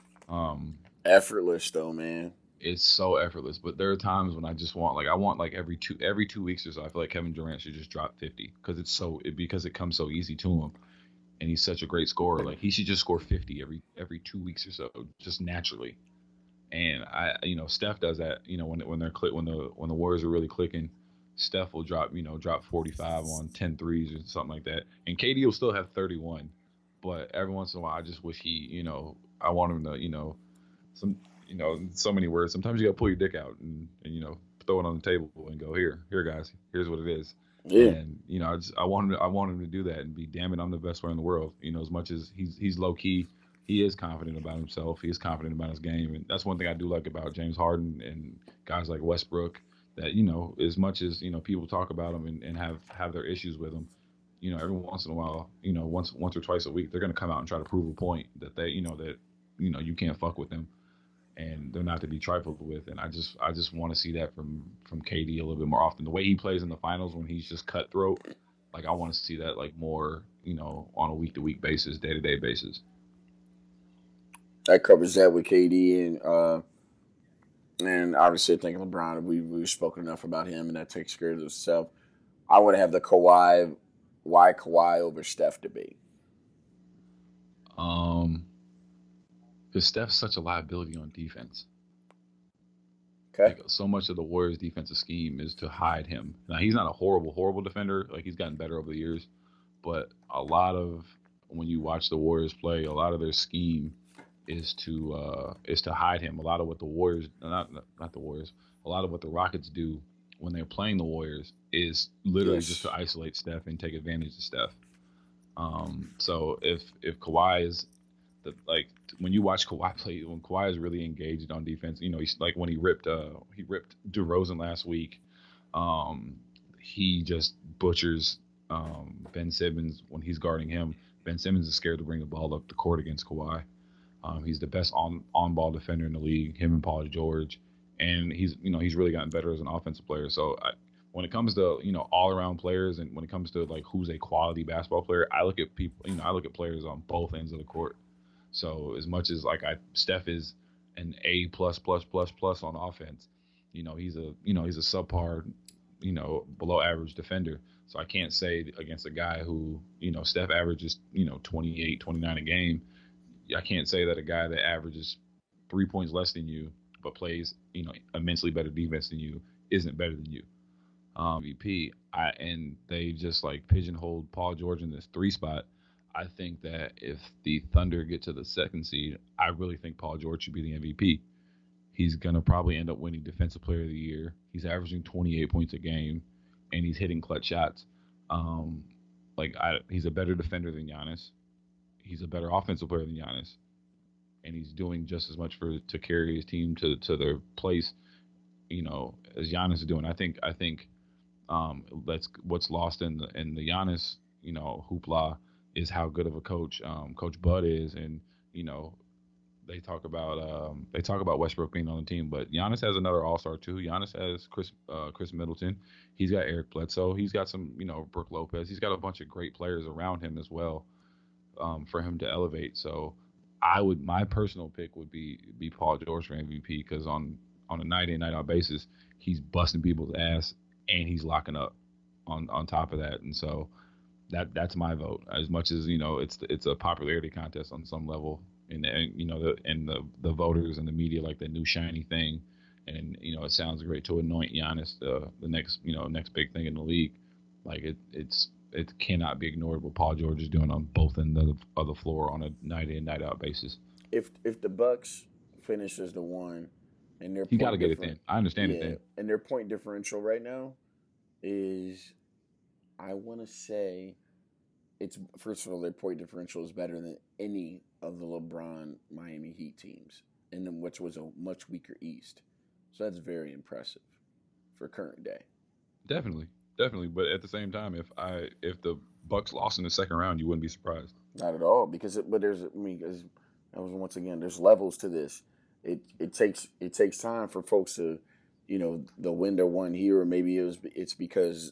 B: Um,
A: Effortless though, man.
B: It's so effortless, but there are times when I just want like I want like every two every two weeks or so I feel like Kevin Durant should just drop fifty because it's so it, because it comes so easy to him, and he's such a great scorer. Like he should just score fifty every every two weeks or so just naturally. And I you know Steph does that, you know, when when they're click when the when the Warriors are really clicking, Steph will drop you know drop forty-five on ten threes or something like that, and K D will still have thirty-one. but every once in a while, I just wish he, you know, I want him to, you know, some, you know, so many words. Sometimes you got to pull your dick out and, and, you know, throw it on the table and go, here, here, guys, here's what it is.
A: Yeah.
B: And you know, I just I want him to, I want him to do that and be, damn it, I'm the best player in the world. You know, as much as he's he's low key, he is confident about himself. He is confident about his game, and that's one thing I do like about James Harden and guys like Westbrook. That, you know, as much as, you know, people talk about him and, and have have their issues with him, you know, every once in a while, you know, once once or twice a week, they're gonna come out and try to prove a point that they, you know, that you know you can't fuck with them, and they're not to be trifled with. And I just I just want to see that from from K D a little bit more often. The way he plays in the finals when he's just cutthroat, like I want to see that like more, you know, on a week to week basis, day to day basis.
A: That covers that with K D and uh, and obviously I think LeBron. We we've spoken enough about him, and that takes care of itself. I would have the Kawhi, why Kawhi over Steph debate.
B: Um, because Steph's such a liability on defense.
A: Okay.
B: Like, so much of the Warriors' defensive scheme is to hide him. Now he's not a horrible, horrible defender. Like, he's gotten better over the years, but a lot of when you watch the Warriors play, a lot of their scheme is to uh, is to hide him. A lot of what the Warriors, not not the Warriors, a lot of what the Rockets do when they're playing the Warriors is literally
A: Yes.
B: just to isolate Steph and take advantage of Steph. Um, so if if Kawhi is the, like when you watch Kawhi play, when Kawhi is really engaged on defense, you know, he's like when he ripped uh he ripped DeRozan last week. Um, he just butchers um, Ben Simmons when he's guarding him. Ben Simmons is scared to bring the ball up the court against Kawhi. Um, he's the best on on ball defender in the league. Him and Paul George, and he's you know he's really gotten better as an offensive player. So I, when it comes to, you know, all around players, and when it comes to like who's a quality basketball player, I look at people. You know, I look at players on both ends of the court. So as much as like I Steph is an A plus plus plus plus on offense, you know he's a you know he's a subpar, you know, below average defender. So I can't say against a guy who, you know, Steph averages, you know, twenty-eight, twenty-nine a game. I can't say that a guy that averages three points less than you but plays, you know, immensely better defense than you isn't better than you. Um, M V P, I and they just like pigeonholed Paul George in this three spot. I think that if the Thunder get to the second seed, I really think Paul George should be the M V P. He's gonna probably end up winning Defensive Player of the Year. He's averaging twenty-eight points a game, and he's hitting clutch shots. Um, like I, he's a better defender than Giannis. He's a better offensive player than Giannis, and he's doing just as much for to carry his team to to their place, you know, as Giannis is doing. I think I think um, that's what's lost in the in the Giannis, you know, hoopla is how good of a coach um, Coach Bud is, and you know they talk about um, they talk about Westbrook being on the team, but Giannis has another All Star too. Giannis has Chris uh, Chris Middleton. He's got Eric Bledsoe. He's got some, you know, Brooke Lopez. He's got a bunch of great players around him as well, um, for him to elevate. So I would my personal pick would be be Paul George for M V P, because on on a night in night out basis he's busting people's ass and he's locking up on on top of that. And so that that's my vote. As much as, you know, it's it's a popularity contest on some level, and, and you know the and the the voters and the media like the new shiny thing, and you know it sounds great to anoint Giannis the the next you know next big thing in the league. Like it it's it cannot be ignored what Paul George is doing on both ends of the, of the floor on a night in night out basis.
A: If if the Bucks finish as the one, and their
B: You got to
A: point
B: get it
A: different,
B: thin. I understand it
A: yeah,
B: thin.
A: and their point differential right now is, I want to say, it's first of all their point differential is better than any of the LeBron Miami Heat teams, and then which was a much weaker East. So that's very impressive for current day.
B: Definitely, definitely. But at the same time, if I if the Bucks lost in the second round, you wouldn't be surprised.
A: Not at all, because it, but there's I mean, as I was once again, there's levels to this. It it takes it takes time for folks to, you know, the win their one here, or maybe it was it's because,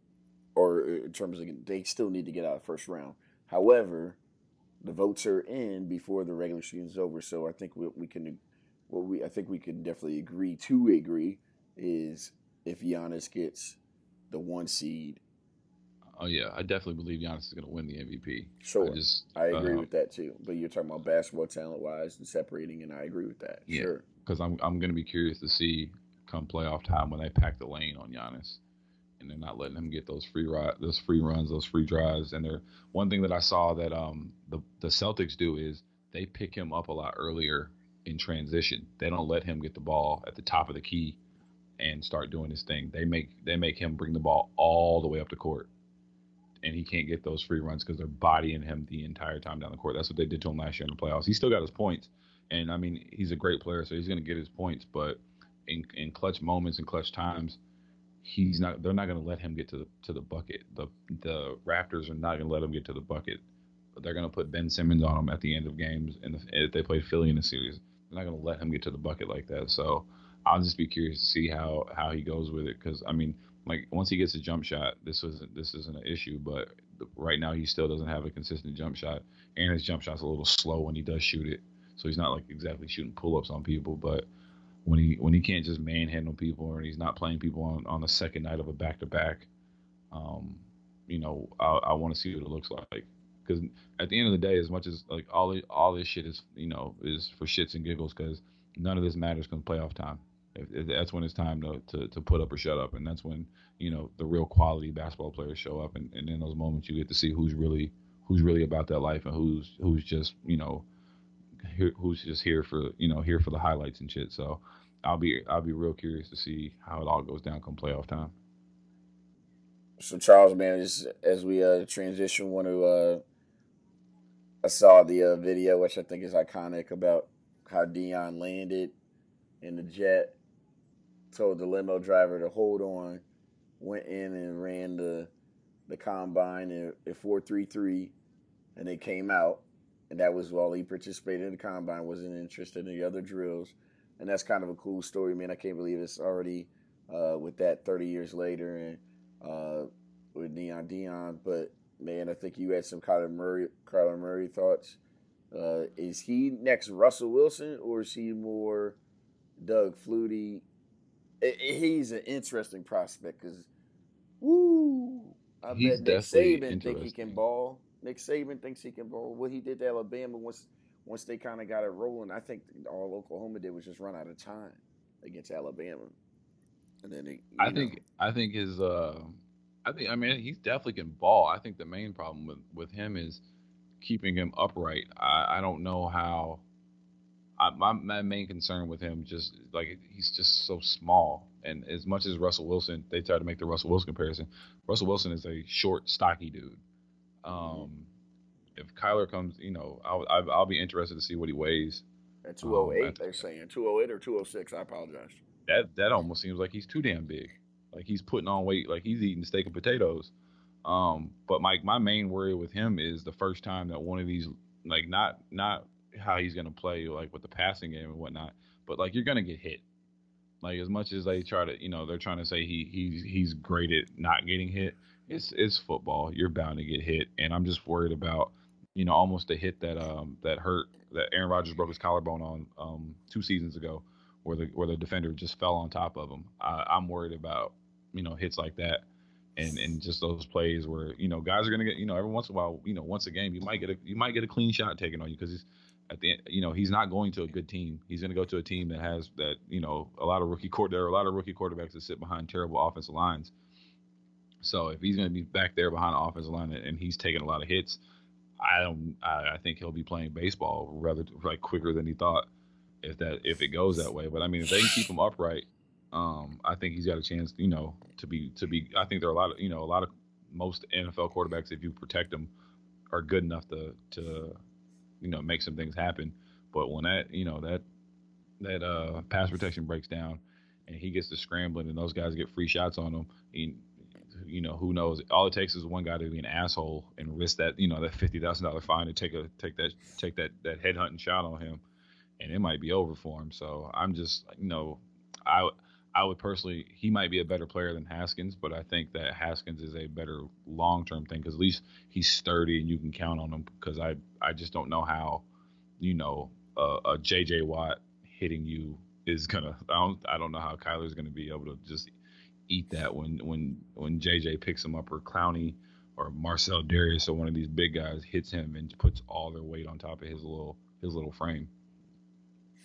A: or in terms of they still need to get out of the first round. However, the votes are in before the regular season is over, so I think we, we can, what we I think we can definitely agree to agree is if Giannis gets the one seed.
B: Oh yeah, I definitely believe Giannis is going to win the M V P.
A: Sure,
B: I just
A: I agree
B: uh,
A: with that too. But you're talking about basketball talent wise and separating, and I agree with that.
B: yeah,
A: Sure.
B: because I'm I'm going to be curious to see come playoff time when they pack the lane on Giannis. and they're not letting him get those free ride, those free runs, those free drives. And they're one thing that I saw that um the the Celtics do is they pick him up a lot earlier in transition. They don't let him get the ball at the top of the key and start doing his thing. They make they make him bring the ball all the way up the court, and he can't get those free runs because they're bodying him the entire time down the court. That's what they did to him last year in the playoffs. He still got his points, and I mean he's a great player, so he's going to get his points. But in in clutch moments and clutch times, he's not. They're not going to let him get to the to the bucket. The the Raptors are not going to let him get to the bucket. But they're going to put Ben Simmons on him at the end of games, and if they play Philly in the series, they're not going to let him get to the bucket like that. So I'll just be curious to see how how he goes with it, because I mean, like once he gets a jump shot, this isn't this isn't an issue. But right now, he still doesn't have a consistent jump shot, and his jump shot's a little slow when he does shoot it. So he's not like exactly shooting pull ups on people. But when he when he can't just manhandle people, or he's not playing people on, on the second night of a back to back, um, you know, I, I want to see what it looks like. Because at the end of the day, as much as like all all this shit is, you know, is for shits and giggles, because none of this matters come playoff time. If, if that's when it's time to, to to put up or shut up, and that's when, you know, the real quality basketball players show up, and, and in those moments you get to see who's really who's really about that life, and who's who's just, you know, here, who's just here for, you know, here for the highlights and shit. So I'll be I'll be real curious to see how it all goes down come playoff time.
A: So Charles, man, just as we uh, transition, want to uh, I saw the uh, video, which I think is iconic, about how Dion landed in the jet, told the limo driver to hold on, went in and ran the the combine at four three three, and they came out, and that was all he participated in the combine. Wasn't interested in the other drills, and that's kind of a cool story, man. I can't believe it's already uh, with that thirty years later, and uh, with Neon Dion. But man, I think you had some Kyler Murray, Kyler Murray thoughts. Uh, is he next Russell Wilson, or is he more Doug Flutie? He's an interesting prospect because, woo, I
B: He's
A: bet Nick
B: definitely
A: Saban think he can
B: interesting.
A: ball. Nick Saban thinks he can ball. What he did to Alabama once once they kind of got it rolling, I think all Oklahoma did was just run out of time against Alabama, and then they,
B: I
A: you know,
B: think I think his uh I think I mean he's definitely can ball. I think the main problem with, with him is keeping him upright. I, I don't know how. I, my my main concern with him just like he's just so small. And as much as Russell Wilson, they try to make the Russell Wilson comparison. Russell Wilson is a short, stocky dude.
A: mm-hmm.
B: Um, if Kyler comes, you know, I'll I'll I'll be interested to see what he weighs.
A: At two oh
B: Um,
A: eight,
B: at
A: they're saying two oh eight or two oh six. I apologize.
B: that that almost seems like he's too damn big. Like he's putting on weight, like he's eating steak and potatoes. Um, but my my main worry with him is the first time that one of these, like not not how he's gonna play like with the passing game and whatnot, but like you're gonna get hit. Like as much as they try to, you know, they're trying to say he he's he's great at not getting hit. It's it's football. You're bound to get hit, and I'm just worried about, you know, almost the hit that um that hurt that Aaron Rodgers broke his collarbone on um two seasons ago, where the where the defender just fell on top of him. I, I'm worried about, you know, hits like that, and and just those plays where, you know, guys are gonna get, you know, every once in a while, you know, once a game you might get a you might get a clean shot taken on you because he's at the end, you know, he's not going to a good team. He's going to go to a team that has that, you know, a lot of rookie court. There are a lot of rookie quarterbacks that sit behind terrible offensive lines. So if he's going to be back there behind the offensive line and he's taking a lot of hits, I don't. I, I think he'll be playing baseball rather like quicker than he thought. If that if it goes that way, but I mean, if they can keep him upright, um, I think he's got a chance. You know, to be to be. I think there are a lot of, you know, a lot of most N F L quarterbacks, if you protect them, are good enough to to you know, make some things happen. But when that, you know, that that uh, pass protection breaks down and he gets to scrambling and those guys get free shots on him, he, you know, who knows? All it takes is one guy to be an asshole and risk that, you know, that fifty thousand dollar fine to take a take that take that that headhunting shot on him, and it might be over for him. So I'm just, you know, I. I would personally, he might be a better player than Haskins, but I think that Haskins is a better long-term thing because at least he's sturdy and you can count on him. Because I, I just don't know how, you know, uh, a J J Watt hitting you is gonna. I don't, I don't know how Kyler's gonna be able to just eat that when when when J J picks him up, or Clowney or Marcel Darius or one of these big guys hits him and puts all their weight on top of his little his little frame.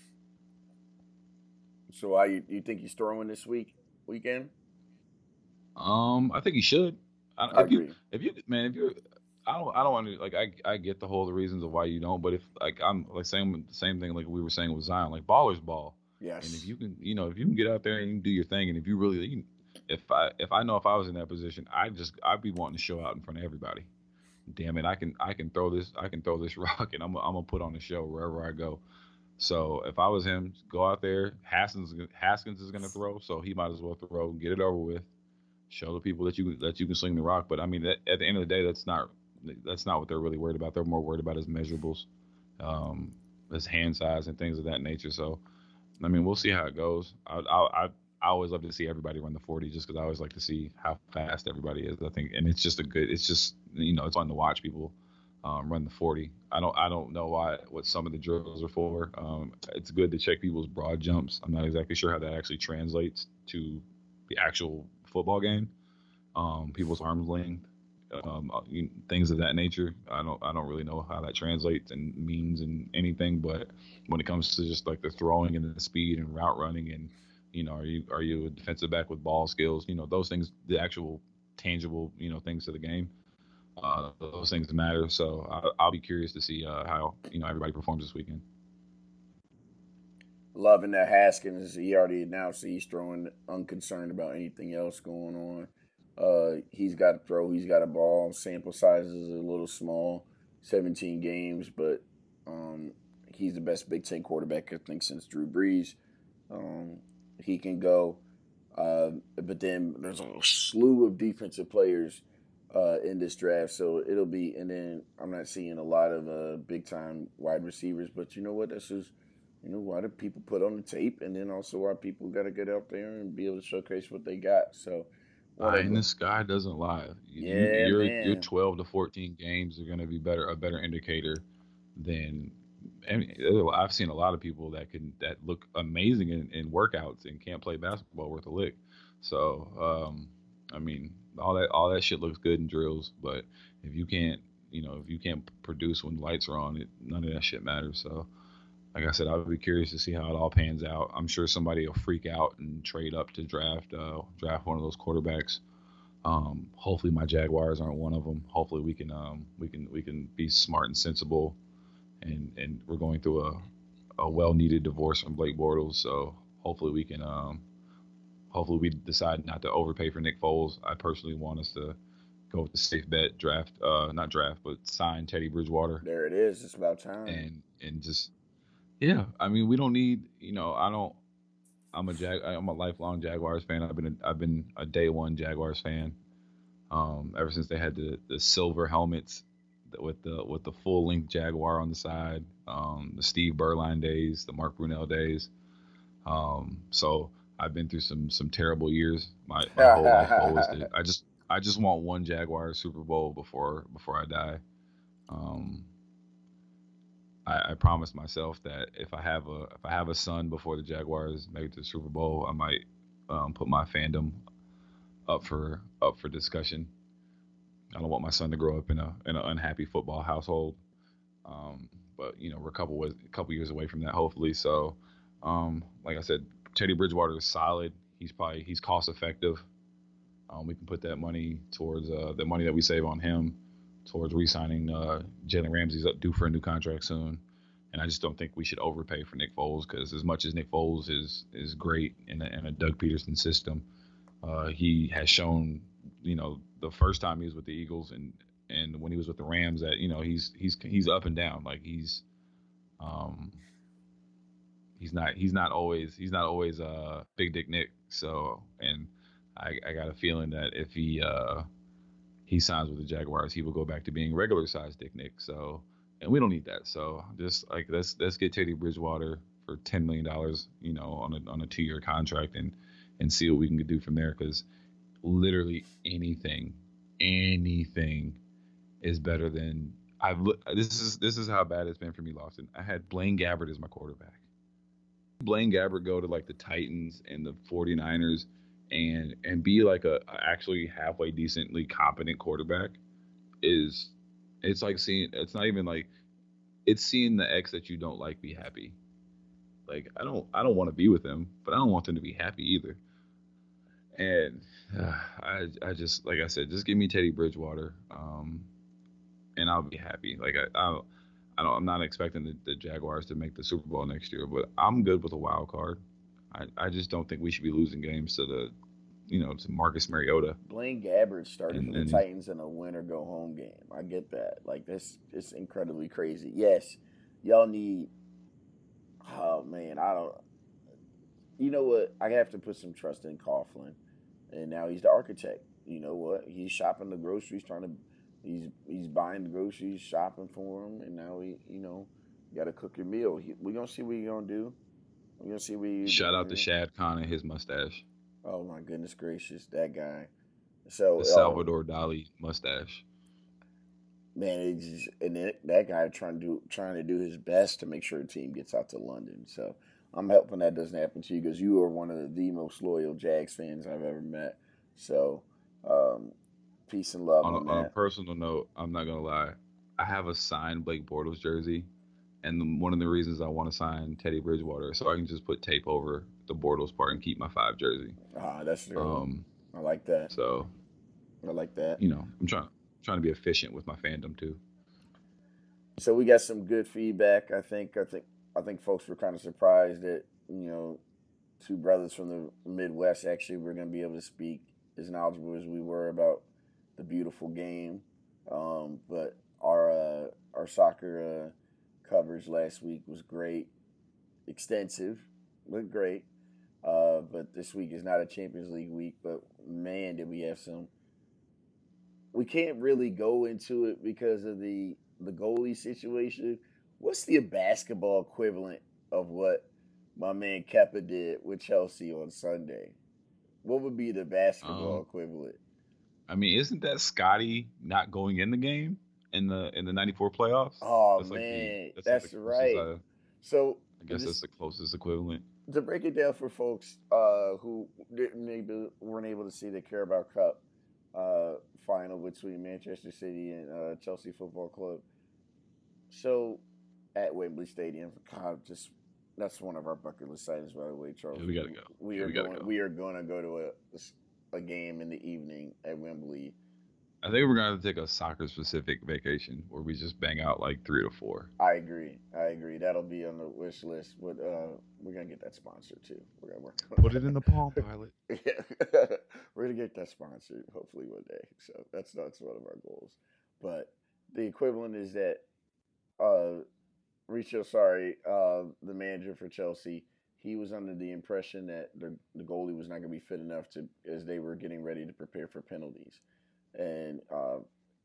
A: So, why you, you think he's throwing this week weekend?
B: Um, I think he should. I,
A: I
B: if you,
A: agree.
B: if you, man, if you're, I don't, I don't want to like. I, I get the whole the reasons of why you don't, but if like I'm like same same thing like we were saying with Zion, like ballers ball, and if
A: Yes.
B: you can, you know, if you can get out there and you can do your thing, and if you really, you can, if I if I know if I was in that position, I just I'd be wanting to show out in front of everybody. Damn it, I can I can throw this I can throw this rock, and I'm I'm gonna put on a show wherever I go. So if I was him, go out there. Haskins Haskins is gonna throw, so he might as well throw, get it over with, show the people that you that you can sling the rock. But I mean, that, at the end of the day, that's not that's not what they're really worried about. They're more worried about his measurables, um, his hand size, and things of that nature. So I mean, we'll see how it goes. I I I, I always love to see everybody run the forty, just because I always like to see how fast everybody is. I think, and it's just a good. It's just you know, it's fun to watch people. Um, run the forty. I don't. I don't know why. What some of the drills are for. Um, it's good to check people's broad jumps. I'm not exactly sure how that actually translates to the actual football game, um, people's arms length, um, uh, you, things of that nature. I don't I don't really know how that translates and means and anything, but when it comes to just like the throwing and the speed and route running and you know, are you are you a defensive back with ball skills? You know, those things, the actual tangible you know things to the game. Uh, those things matter. So I, I'll be curious to see uh, how you know everybody performs this weekend.
A: Loving that Haskins. He already announced he's throwing unconcerned about anything else going on. Uh, he's got to throw. He's got a ball. Sample size is a little small, seventeen games, but um, he's the best Big Ten quarterback I think since Drew Brees. Um, he can go. Uh, but then there's a slew of defensive players uh, in this draft, so it'll be. And then I'm not seeing a lot of uh, big time wide receivers, but you know what? This is you know why do people put on the tape, and then also why people got to get out there and be able to showcase what they got. So one
B: Eye
A: of
B: in the
A: the
B: sky doesn't lie. You,
A: yeah,
B: your your
A: man,
B: twelve to fourteen games are going to be better a better indicator than. And I've seen a lot of people that can that look amazing in, in workouts and can't play basketball worth a lick. So um, I mean, all that all that shit looks good in drills, but if you can't, you know, if you can't produce when lights are on, it none of that shit matters. So like I said, I'll be curious to see how it all pans out. I'm sure somebody will freak out and trade up to draft uh, draft one of those quarterbacks. Um, hopefully, my Jaguars aren't one of them. Hopefully, we can um, we can we can be smart and sensible, and and we're going through a a well needed divorce from Blake Bortles. So hopefully, we can um, hopefully we decide not to overpay for Nick Foles. I personally want us to go with the safe bet, draft uh, not draft, but sign Teddy Bridgewater
A: there it is. It's about time.
B: and and just yeah. I mean, we don't need you know I don't I'm a Jag. I'm a lifelong Jaguars fan. I've been a, I've been a day one Jaguars fan. Um, ever since they had the, the silver helmets with the with the full length Jaguar on the side, um, the Steve Berline days, the Mark Brunell days. Um, so I've been through some some terrible years. My my whole life goal is to I just I just want one Jaguar Super Bowl before before I die. Um, I, I promised myself that if I have a if I have a son before the Jaguars make it to the Super Bowl, I might um, put my fandom up for up for discussion. I don't want my son to grow up in a in an unhappy football household. Um, but you know, we're a couple ways, a couple years away from that, hopefully. So, um, like I said, Teddy Bridgewater is solid. He's probably he's cost effective. Um, we can put that money towards uh, the money that we save on him towards re-signing uh, Jalen Ramsey's up due for a new contract soon. And I just don't think we should overpay for Nick Foles because as much as Nick Foles is is great in a, in a Doug Peterson system, uh, he has shown, you know, the first time he was with the Eagles and and when he was with the Rams that you know he's he's he's up and down. Like he's um he's not he's not always he's not always uh Big Dick Nick. So and I I got a feeling that if he uh he signs with the Jaguars, he will go back to being regular sized Dick Nick. So and we don't need that. So just like let's let's get Teddy Bridgewater for ten million dollars, you know, on a on a two year contract and and see what we can do from there because literally anything, anything is better than I've. This is this is how bad it's been for me, Lawson. I had Blaine Gabbert as my quarterback. Blaine Gabbert go to like the Titans and the 49ers and and be like a, a actually halfway decently competent quarterback is it's like seeing it's not even like it's seeing the ex that you don't like be happy. Like I don't I don't want to be with them, but I don't want them to be happy either. And uh, I I just like I said, just give me Teddy Bridgewater, um, and I'll be happy. Like I I, I don't, I'm not expecting the, the Jaguars to make the Super Bowl next year, but I'm good with a wild card. I, I just don't think we should be losing games to the you know to Marcus Mariota
A: Blaine Gabbert started for
B: and
A: the
B: and these.
A: Titans in a win or go home game. I get that. Like this, it's incredibly crazy. Yes, y'all need. Oh man, I don't. You know what? I have to put some trust in Coughlin, and now he's the architect. You know what? He's shopping the groceries, trying to. He's he's buying the groceries, shopping for them, and now he, you know, got to cook your meal. He, we gonna see what you gonna do. We're gonna see what you
B: Shout out to
A: do.
B: Shad Khan and his mustache,
A: Oh my goodness gracious, that guy.
B: the
A: So, um,
B: Salvador Dali mustache.
A: man, it's just, and that, that guy trying to do trying to do his best to make sure the team gets out to London. So I'm hoping that doesn't happen to you because you are one of the, the most loyal Jags fans I've ever met. So um, peace and love
B: On a,
A: on
B: on a
A: that.
B: personal note, I'm not gonna lie, I have a signed Blake Bortles jersey, and the, one of the reasons I want to sign Teddy Bridgewater is so I can just put tape over the Bortles part and keep my five jersey.
A: Ah, that's true.
B: Um,
A: I like that.
B: so
A: I like that.
B: you know, I'm trying trying to be efficient with my fandom too.
A: So we got some good feedback. I think. I think. I think folks were kind of surprised that you know two brothers from the Midwest actually were going to be able to speak as knowledgeable as we were about the beautiful game. Um, but our uh, our soccer uh, coverage last week was great, extensive, looked great. Uh, but this week is not a Champions League week. But man, did we have some. We can't really go into it because of the the goalie situation. What's the basketball equivalent of what my man Keppa did with Chelsea on Sunday? What would be the basketball
B: Um,
A: equivalent?
B: I mean, isn't that Scotty not going in the game in the in the 'ninety-four playoffs?
A: Oh
B: That's like the
A: man,
B: that's like the
A: that's
B: closest
A: right.
B: I
A: So
B: I guess that's
A: just
B: the closest equivalent.
A: to break it down for folks uh, who didn't able, weren't able to see the Carabao Cup uh, final between Manchester City and uh, Chelsea Football Club. So at Wembley Stadium, God, just that's one of our bucket list items, by the way,
B: Yeah,
A: Charles.
B: we gotta go.
A: We
B: Yeah,
A: are
B: we gotta
A: going.
B: go.
A: We are going to go to a a game in the evening at Wembley.
B: I think we're gonna take a soccer specific vacation where we just bang out like three to four.
A: I agree. I agree. That'll be on the wish list. But uh, we're gonna get that sponsored too. We're gonna work on
B: Put it in the Palm Pilot.
A: that. Yeah, we're gonna get that sponsored hopefully one day. So that's that's one of our goals. But the equivalent is that uh, Richo, sorry, uh, the manager for Chelsea, he was under the impression that the, the goalie was not going to be fit enough to as they were getting ready to prepare for penalties, and uh,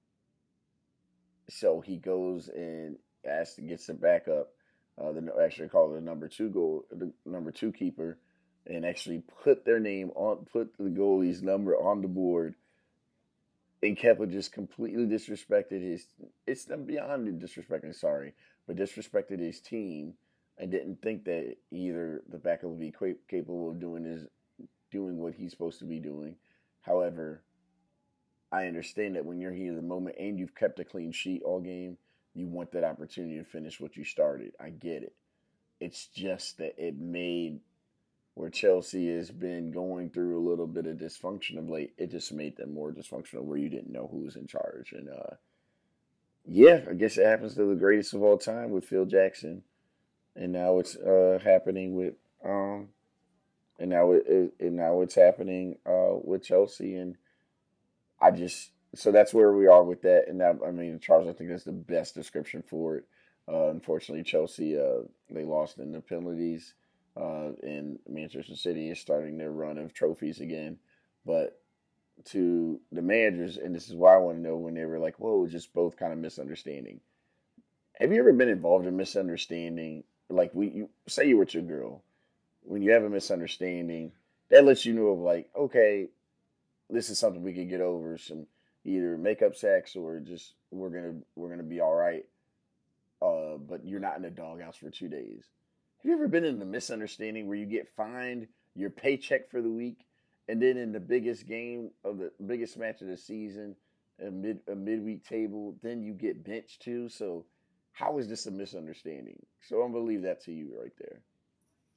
A: so he goes and asks to get some backup. Uh, the actually called the number two goal, the number two keeper, and actually put their name on, put the goalie's number on the board. And Kepa just completely disrespected his. It's beyond disrespecting. Sorry, but disrespected his team, and didn't think that either the backup would be capable of doing his doing what he's supposed to be doing. However, I understand that when you're here in the moment and you've kept a clean sheet all game, you want that opportunity to finish what you started. I get it. It's just that it made where Chelsea has been going through a little bit of dysfunction of late. It just made them more dysfunctional where you didn't know who was in charge. And uh, yeah, I guess it happens to the greatest of all time with Phil Jackson, and now it's uh, happening with um, and now it, it and now it's happening uh, with Chelsea. And I just so that's where we are with that. And that I mean, Charles, I think that's the best description for it. Uh, unfortunately, Chelsea uh, they lost in the penalties, uh, and Manchester City is starting their run of trophies again. But to the managers, and this is why I want to know when they were like, "Whoa, just both kind of misunderstanding." Have you ever been involved in misunderstanding? Like we you, say you were with your girl, when you have a misunderstanding, that lets you know of like, okay, this is something we can get over. Some either makeup sex or just we're gonna we're gonna be all right. Uh, but you're not in the doghouse for two days. Have you ever been in a misunderstanding where you get fined your paycheck for the week, and then in the biggest game of the biggest match of the season, a mid a midweek table, then you get benched too? So how is this a misunderstanding? So I'm gonna leave that to you right there.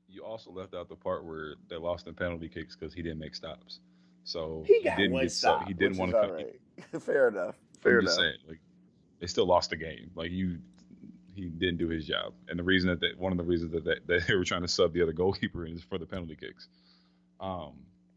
B: you also left out the part where they lost in penalty kicks because he didn't make stops. So
A: He
B: he
A: got
B: didn't
A: one
B: get so
A: stop,
B: he didn't
A: which
B: want
A: is
B: to
A: all
B: come.
A: right. Fair enough. Fair
B: I'm just
A: enough.
B: saying, like they still lost the game. Like you, he didn't do his job, and the reason that they, one of the reasons that they, that they were trying to sub the other goalkeeper is for the penalty kicks. Um,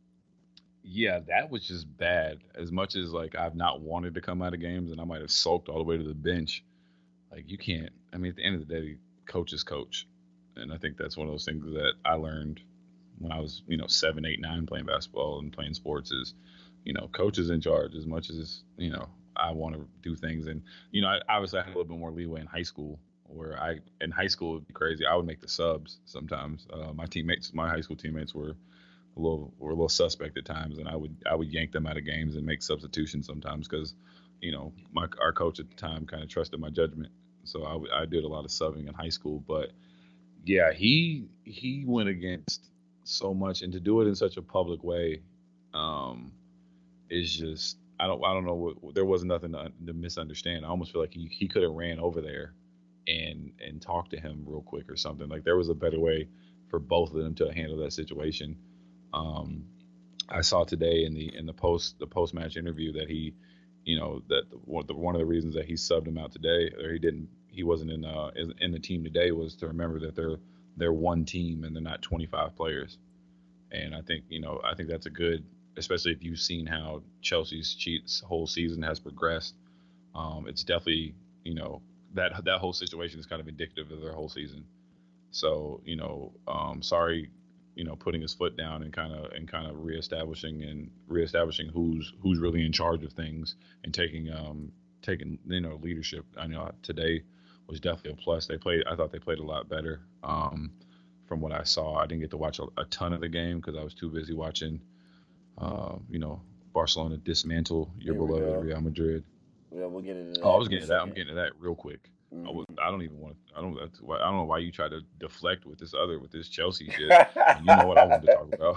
B: yeah, that was just bad. As much as like I've not wanted to come out of games, and I might have sulked all the way to the bench. Like you can't. I mean, at the end of the day, coach is coach, and I think that's one of those things that I learned when I was, you know, seven, eight, nine playing basketball and playing sports is, you know, coach is in charge as much as, you know, I want to do things. And, you know, I obviously I had a little bit more leeway in high school where I, in high school, it would be crazy. I would make the subs sometimes. Uh, my teammates, my high school teammates were a little, were a little suspect at times. And I would, I would yank them out of games and make substitutions sometimes because, you know, my, our coach at the time kind of trusted my judgment. So I, I did a lot of subbing in high school, but yeah, he he went against so much, and to do it in such a public way, um, is just I don't I don't know what there was nothing to, to misunderstand. I almost feel like he, he could have ran over there and and talked to him real quick or something. Like there was a better way for both of them to handle that situation. Um, I saw today in the in the post the post match interview that he, you know, that the, one, the, one of the reasons that he subbed him out today, or he didn't, he wasn't in uh in the team today, was to remember that they're they're one team and they're not twenty-five players. And I think you know I think that's a good, especially if you've seen how Chelsea's cheats whole season has progressed. Um, it's definitely you know that that whole situation is kind of indicative of their whole season. So you know, um, sorry, you know, putting his foot down and kind of and kind of reestablishing and reestablishing who's who's really in charge of things and taking um taking you know leadership. I know today was definitely a plus. They played. I thought they played a lot better. Um, from what I saw, I didn't get to watch a, a ton of the game because I was too busy watching. Uh, you know, Barcelona dismantle your
A: Here we
B: beloved
A: go.
B: Real Madrid.
A: Yeah, we'll get into
B: Oh, I
A: that
B: was
A: in a
B: getting to that. I'm
A: second.
B: getting to that real quick. I
A: Mm-hmm.
B: was. I don't even want to. I don't. That's why. I don't know why you try to deflect with this other with this Chelsea shit when you know what I wanted to talk about.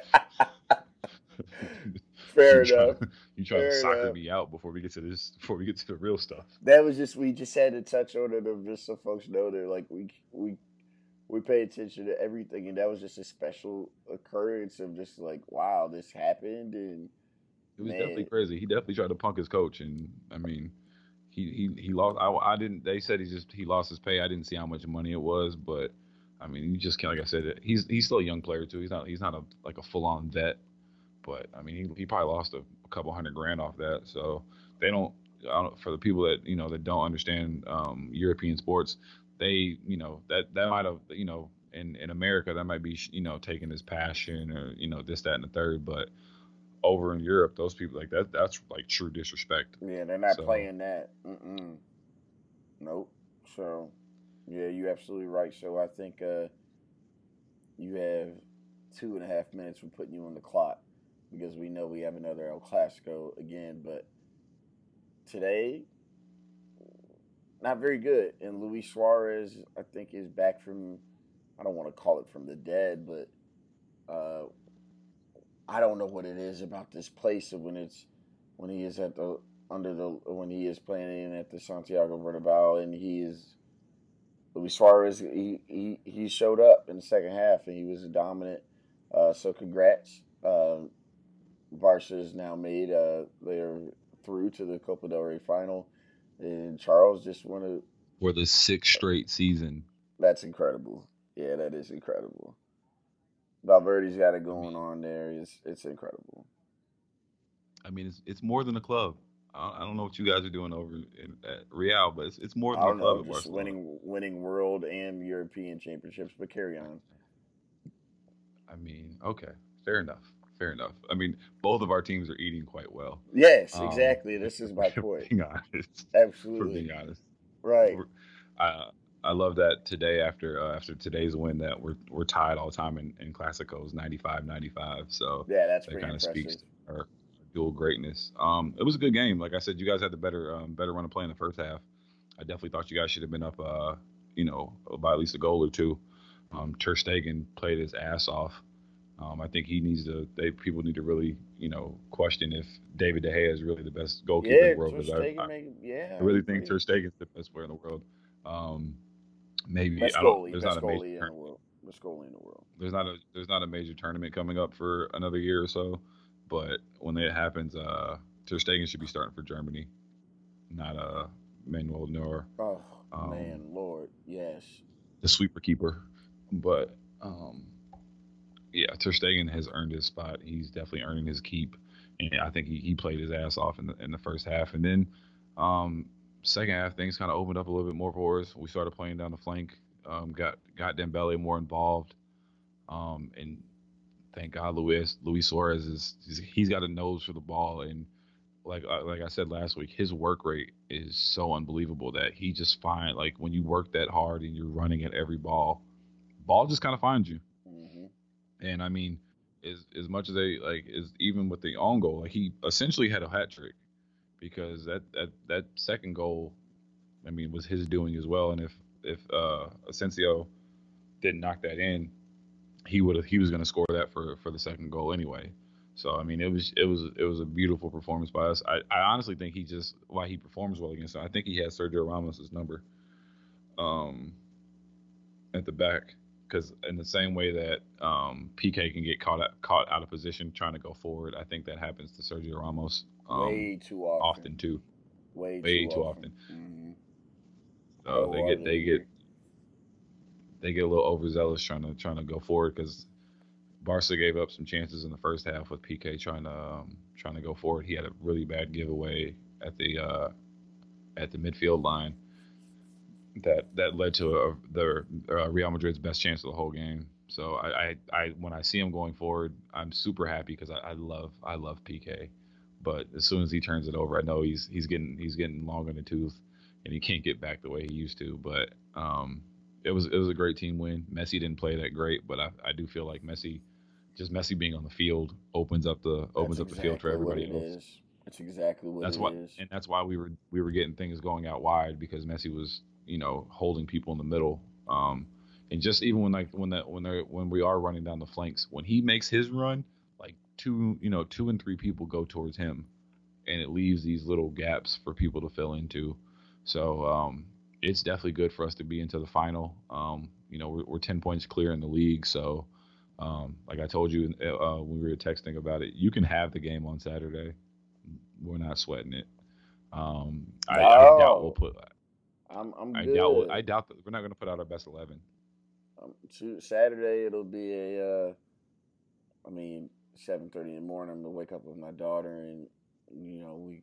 A: Fair
B: you try
A: enough.
B: to you try to
A: Fair
B: soccer
A: enough.
B: me out before we get to this. Before we get to the real stuff.
A: That was just we just had to touch on it, of just so folks know that like we we we pay attention to everything, and that was just a special occurrence of just like wow, this happened, and
B: It was definitely
A: man,
B: crazy. He definitely tried to punk his coach, and I mean, he he he lost. I, I didn't. They said he just he lost his pay. I didn't see how much money it was, but I mean, you just can't. Like I said, he's he's still a young player too. He's not he's not a like a full on vet, but I mean, he he probably lost a, a couple hundred grand off that. So they don't. I don't for the people that you know that don't understand um, European sports, they you know that that might have you know in in America that might be you know taking his passion or you know this that and the third, but over in Europe, those people like that that's like true disrespect.
A: yeah, they're not
B: So
A: playing that. Mm-mm. Nope. So yeah, you absolutely right. So I think uh, you have two and a half minutes for putting you on the clock because we know we have another El Clasico again, but today not very good. And Luis Suarez, I think, is back from, I don't want to call it from the dead, but uh, I don't know what it is about this place when it's, when he is at the, under the, when he is playing at the Santiago Bernabeu and he is, Luis Suarez, he, he, he showed up in the second half and he was dominant. Uh, so congrats. Uh, Barca is now made, uh, they're through to the Copa del Rey final. And Charles just want to.
B: for the sixth straight season,
A: That's incredible. Yeah, that is incredible. Valverde's got it
B: I
A: going
B: mean,
A: on there. It's it's incredible.
B: I mean, it's it's more than a club. I, I don't know what you guys are doing over in, at Real, but it's it's more
A: I
B: than a
A: don't
B: club
A: know,
B: at
A: just
B: Barcelona.
A: winning winning world and European championships. But carry on.
B: I mean, okay, fair enough, fair enough. I mean, both of our teams are eating quite well.
A: Yes,
B: Um,
A: exactly.
B: if
A: This is my
B: we're
A: point.
B: being honest, for
A: Absolutely
B: being honest,
A: right.
B: we're, I I love that today after uh, after today's win that we're we're tied all time in, in Classicos ninety-five ninety-five. So
A: Yeah, that's
B: that
A: pretty
B: kind of speaks
A: impressive.
B: to our dual greatness. Um, it was a good game. Like I said, you guys had the better um, better run of play in the first half. I definitely thought you guys should have been up, uh, you know, by at least a goal or two. Um, Ter Stegen played his ass off. Um, I think he needs to. They people need to really, you know, question if David De Gea is really the best goalkeeper in
A: Yeah,
B: the world.
A: Ter
B: Because I,
A: Stegen
B: I
A: make yeah,
B: really
A: he
B: think Ter
A: pretty
B: Stegen is the best player in the world. Um, maybe
A: best
B: I don't.
A: goalie,
B: There's not
A: best
B: a major
A: goalie in the
B: turn.
A: world. best goalie in the world.
B: There's not a there's not a major tournament coming up for another year or so, but when it happens, uh, Ter Stegen should be starting for Germany, not uh Manuel Neuer,
A: Oh
B: um,
A: man, Lord, yes.
B: the sweeper keeper. But um, yeah, Ter Stegen has earned his spot. He's definitely earning his keep, and I think he, he played his ass off in the in the first half, and then um, second half things kind of opened up a little bit more for us. We started playing down the flank, um, got got Dembele more involved, um, and thank God Luis Luis Suarez is he's, he's got a nose for the ball, and like uh, like I said last week, his work rate is so unbelievable that he just find like when you work that hard and you're running at every ball, ball just kind of finds you.
A: Mm-hmm.
B: And I mean, as as much as they like is even with the own goal, like he essentially had a hat trick because that that that second goal, I mean, was his doing as well. And if if uh, Asensio didn't knock that in, he would have he was going to score that for for the second goal anyway. So I mean, it was it was it was a beautiful performance by us. I, I honestly think he just why he performs well against us. I think he has Sergio Ramos's number um, at the back because in the same way that um, P K can get caught out, caught out of position trying to go forward, I think that happens to Sergio Ramos um,
A: Way too often.
B: often too.
A: Way,
B: Way
A: too,
B: too
A: often.
B: often.
A: Mm-hmm.
B: So they get they get they get a little overzealous trying to trying to go forward because Barca gave up some chances in the first half with P K trying to um, trying to go forward. He had a really bad giveaway at the uh, at the midfield line that that led to a, the uh, Real Madrid's best chance of the whole game. So I, I, I when I see him going forward, I'm super happy because I, I love I love P K. But as soon as he turns it over, I know he's he's getting he's getting long in the tooth, and he can't get back the way he used to. But um, it was it was a great team win. Messi didn't play that great, but I, I do feel like Messi, just Messi being on the field opens up the opens
A: That's
B: up the field for
A: exactly what
B: everybody
A: it
B: else.
A: is. That's exactly what
B: That's
A: it
B: why,
A: is.
B: and that's why we were we were getting things going out wide because Messi was you know holding people in the middle. Um, and just even when like when that when they when we are running down the flanks, when he makes his run, like two you know two and three people go towards him, and it leaves these little gaps for people to fill into. So um, it's definitely good for us to be into the final. Um, you know, we're, we're ten points clear in the league. So, um, like I told you uh, when we were texting about it, you can have the game on Saturday. We're not sweating it. Um, I, I doubt we'll
A: No,
B: put.
A: I'm I'm
B: I doubt. We'll,
A: good.
B: I doubt that we're not going to put out our best eleven.
A: Um, to Saturday it'll be a. Uh, I mean, seven thirty in the morning. I'm gonna wake up with my daughter, and you know we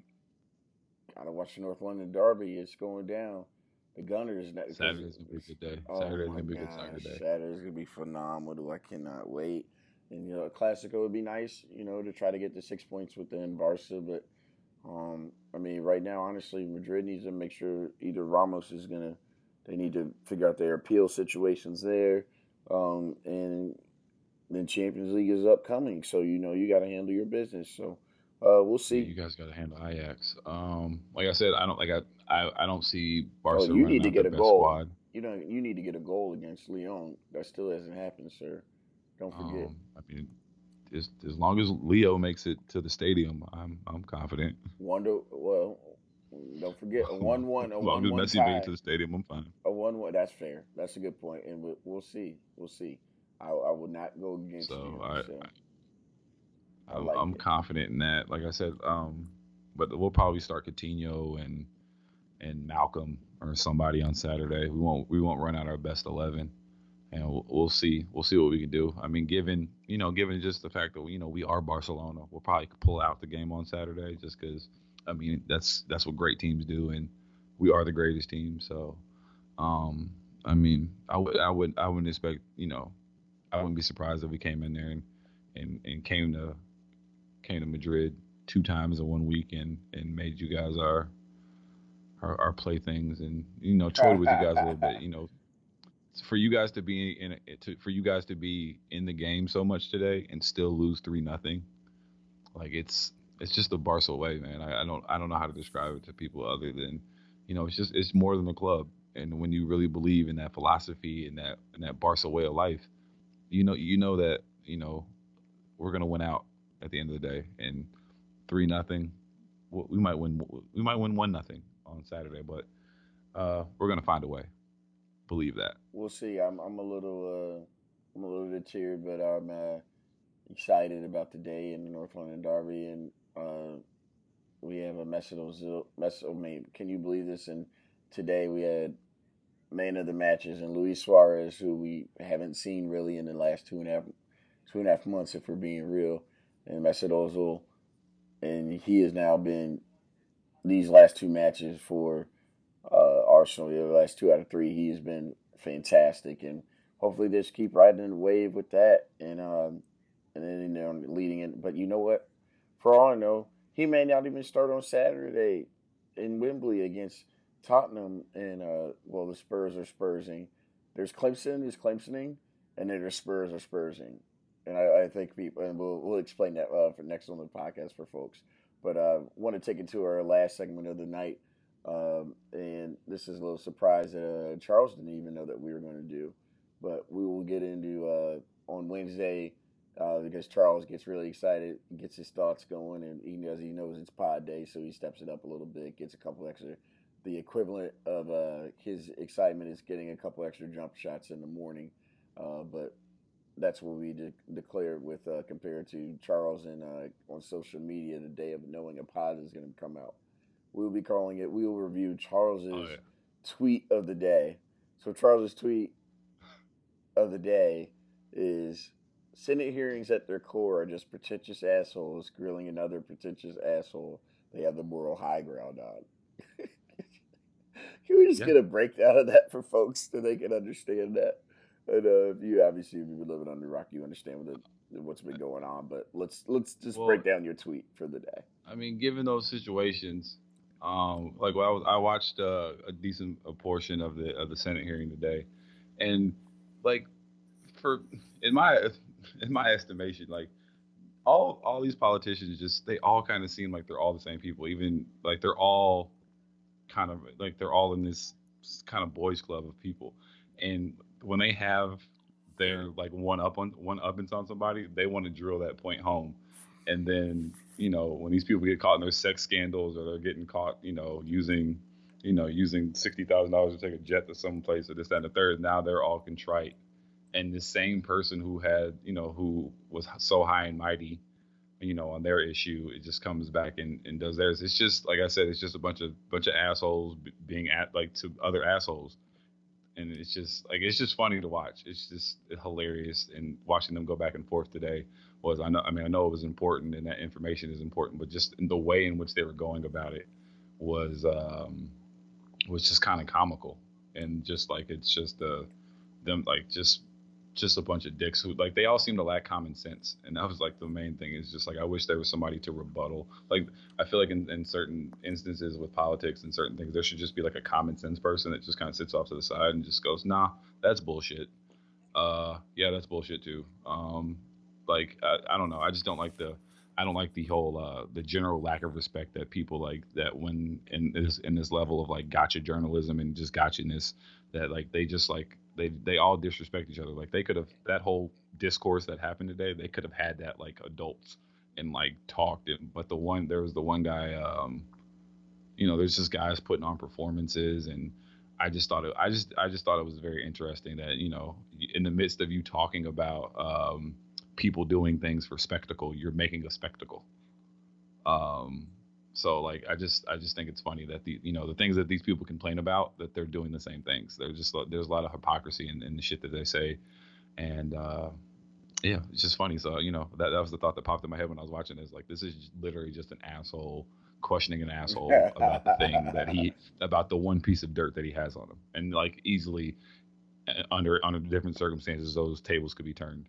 A: gotta watch the North London Derby. It's going down. The Gunners.
B: Saturday's gonna be a good day.
A: Oh
B: Saturday's
A: my
B: gonna be a good
A: gosh,
B: Saturday.
A: Saturday's gonna be phenomenal. I cannot wait. And you know, a Classico would be nice, you know, to try to get the six points within Barca. But um, I mean, right now, honestly, Madrid needs to make sure either Ramos is gonna. They need to figure out their appeal situations there, um, and then Champions League is upcoming. So you know you got to handle your business. So uh, we'll
B: Yeah,
A: see.
B: you guys got to handle Ajax. Um, like I said, I don't like I, I I don't see
A: Oh,
B: Barca
A: you
B: running
A: need to
B: out their
A: get a
B: best
A: goal.
B: squad.
A: You know, you need to get a goal against Lyon. That still hasn't happened, sir. Don't forget.
B: Um, I mean, as as long as Leo makes it to the stadium, I'm I'm confident.
A: Wonder. Well, don't forget a one-one, a
B: As long as
A: one-one
B: Messi made it
A: tie,
B: to the stadium, I'm fine.
A: a one-one. That's fair. That's a good point, and we'll, we'll see. We'll see. I, I will not go against
B: So
A: you.
B: I,
A: So I
B: I I'm,
A: like
B: I'm
A: it.
B: confident in that. Like I said, um, but we'll probably start Coutinho and and Malcolm or somebody on Saturday. We won't we won't run out our best eleven. And we'll, we'll see. We'll see what we can do. I mean, given you know, given just the fact that you know we are Barcelona, we'll probably pull out the game on Saturday just because. I mean, that's that's what great teams do, and we are the greatest team. So, um, I mean, I would I would I wouldn't expect you know I wouldn't be surprised if we came in there and and, and came to came to Madrid two times in one week and, and made you guys our, our our playthings and you know toyed with you guys a little bit. You know, for you guys to be in to, for you guys to be in the game so much today and still lose three nothing, like it's it's just the Barca way, man. I, I don't I don't know how to describe it to people other than, you know, it's just it's more than a club. And when you really believe in that philosophy and that and that Barca way of life, you know you know that you know we're gonna win out at the end of the day. And three nothing, we might win we might win one nothing on Saturday, but uh, we're gonna find a way. Believe that.
A: We'll see. I'm I'm a little. I'm a little bit teared, but I'm uh, excited about the day in the North London Derby, and uh, we have a Mesut Ozil. Mesut, I mean, can you believe this? And today we had man of the matches and Luis Suarez, who we haven't seen really in the last two and a half two and a half months, if we're being real, and Mesut Ozil, and he has now been these last two matches for uh, Arsenal. The last two out of three, he has been fantastic, and hopefully just keep riding the wave with that, and um, and then you know leading it. But you know what? For all I know, he may not even start on Saturday in Wembley against Tottenham, and uh, well, the Spurs are Spursing. There's Clemson is Clemsoning, and then there's Spurs are Spursing. And I, I think people, and we'll we'll explain that uh, for next on the podcast for folks. But I uh, want to take it to our last segment of the night, um, and this is a little surprise that uh, Charles didn't even know that we were going to do. But we will get into uh, on Wednesday uh, because Charles gets really excited, gets his thoughts going, and he knows he knows it's pod day, so he steps it up a little bit, gets a couple extra. The equivalent of uh, his excitement is getting a couple extra jump shots in the morning, uh, but that's what we de- declared with uh, compared to Charles and uh, on social media the day of knowing a pod is going to come out. We'll be calling it. We will review Charles's oh, yeah. tweet of the day. So Charles's tweet of the day is: Senate hearings at their core are just pretentious assholes grilling another pretentious asshole they have the moral high ground on. Can we just yeah. get a breakdown of that for folks so they can understand that? And uh, you obviously, if you've been living under a rock, you understand what the, what's been going on. But let's let's just well, break down your tweet for the day.
B: I mean, given those situations, um, like well, I, was, I watched uh, a decent a portion of the of the Senate hearing today, and like for in my in my estimation, like all all these politicians just they all kind of seem like they're all the same people. Even like they're all kind of like they're all in this kind of boys club of people, and when they have their like one up on one uppance on somebody, they want to drill that point home. And then, you know, when these people get caught in their sex scandals or they're getting caught, you know, using, you know, using sixty thousand dollars to take a jet to some place or this, that, and the third, now they're all contrite. And the same person who had, you know, who was so high and mighty, you know, on their issue, it just comes back and, and does theirs. It's just, like I said, it's just a bunch of bunch of assholes being at like to other assholes. And it's just like it's just funny to watch. It's just hilarious. And watching them go back and forth today was I know I mean I know it was important and that information is important, but just in the way in which they were going about it was um, was just kind of comical. And just like it's just uh, them like just just a bunch of dicks who like they all seem to lack common sense. And that was like the main thing is just like I wish there was somebody to rebuttal. Like I feel like in, in certain instances with politics and certain things there should just be like a common sense person that just kind of sits off to the side and just goes, nah, that's bullshit. Uh yeah, that's bullshit too. Um like I, I don't know. I just don't like the I don't like the whole uh the general lack of respect that people like that when in this in this level of like gotcha journalism and just gotchaness that like they just like they they all disrespect each other. Like they could have that whole discourse that happened today. They could have had that like adults and like talked it. But the one there was the one guy. Um, you know, there's just guys putting on performances, and I just thought it. I just I just thought it was very interesting that you know in the midst of you talking about um, people doing things for spectacle, you're making a spectacle. Um, So like I just I just think it's funny that the you know the things that these people complain about that they're doing the same things. They're just there's a lot of hypocrisy in, in the shit that they say, and uh, yeah, it's just funny. So you know that that was the thought that popped in my head when I was watching this. Like this is literally just an asshole questioning an asshole about the thing that he about the one piece of dirt that he has on him, and like easily under under different circumstances those tables could be turned.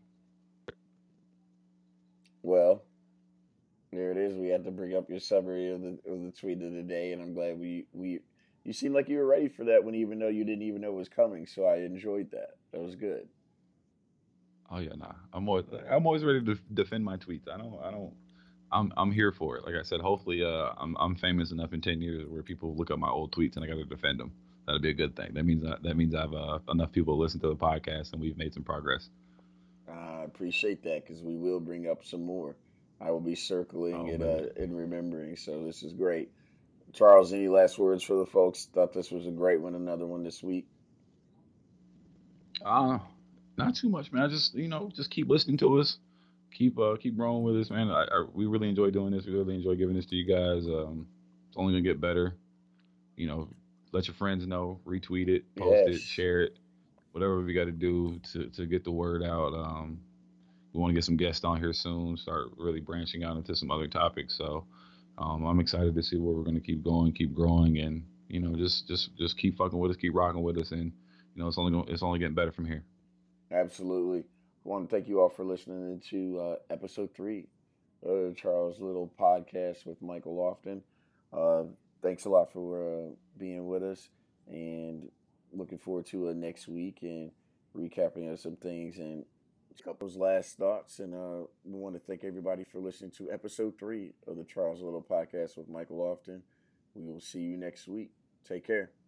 A: Well. There it is. We had to bring up your summary of the of the tweet of the day, and I'm glad we, we you seemed like you were ready for that when even though you didn't even know it was coming. So I enjoyed that. That was good.
B: Oh yeah, nah. I'm always I'm always ready to defend my tweets. I don't I don't I'm I'm here for it. Like I said, hopefully uh I'm I'm famous enough in ten years where people look up my old tweets and I got to defend them. That'll be a good thing. That means that means I've uh, enough people listen to the podcast and we've made some progress.
A: I appreciate that because we will bring up some more. I will be circling oh, it uh, and remembering. So this is great. Charles, any last words for the folks? Thought this was a great one. Another one this week.
B: Uh, Not too much, man. I just you know just keep listening to us, keep uh keep growing with us, man. I, I we really enjoy doing this. We really enjoy giving this to you guys. Um, it's only gonna get better. You know, let your friends know, retweet it, post it,
A: Yes,
B: share it, whatever we got to do to to get the word out. Um, we want to get some guests on here soon. Start really branching out into some other topics. So um, I'm excited to see where we're gonna keep going, keep growing, and you know just just just keep fucking with us, keep rocking with us, and you know it's only gonna, it's only getting better from here.
A: absolutely. I want to thank you all for listening to uh, episode three of the Charles Little podcast with Michael Lofton. Uh, Thanks a lot for uh, being with us, and looking forward to uh, next week and recapping of some things and a couple of last thoughts. And uh, we want to thank everybody for listening to episode three of the Charles Little podcast with Michael Lofton. We will see you next week. Take care.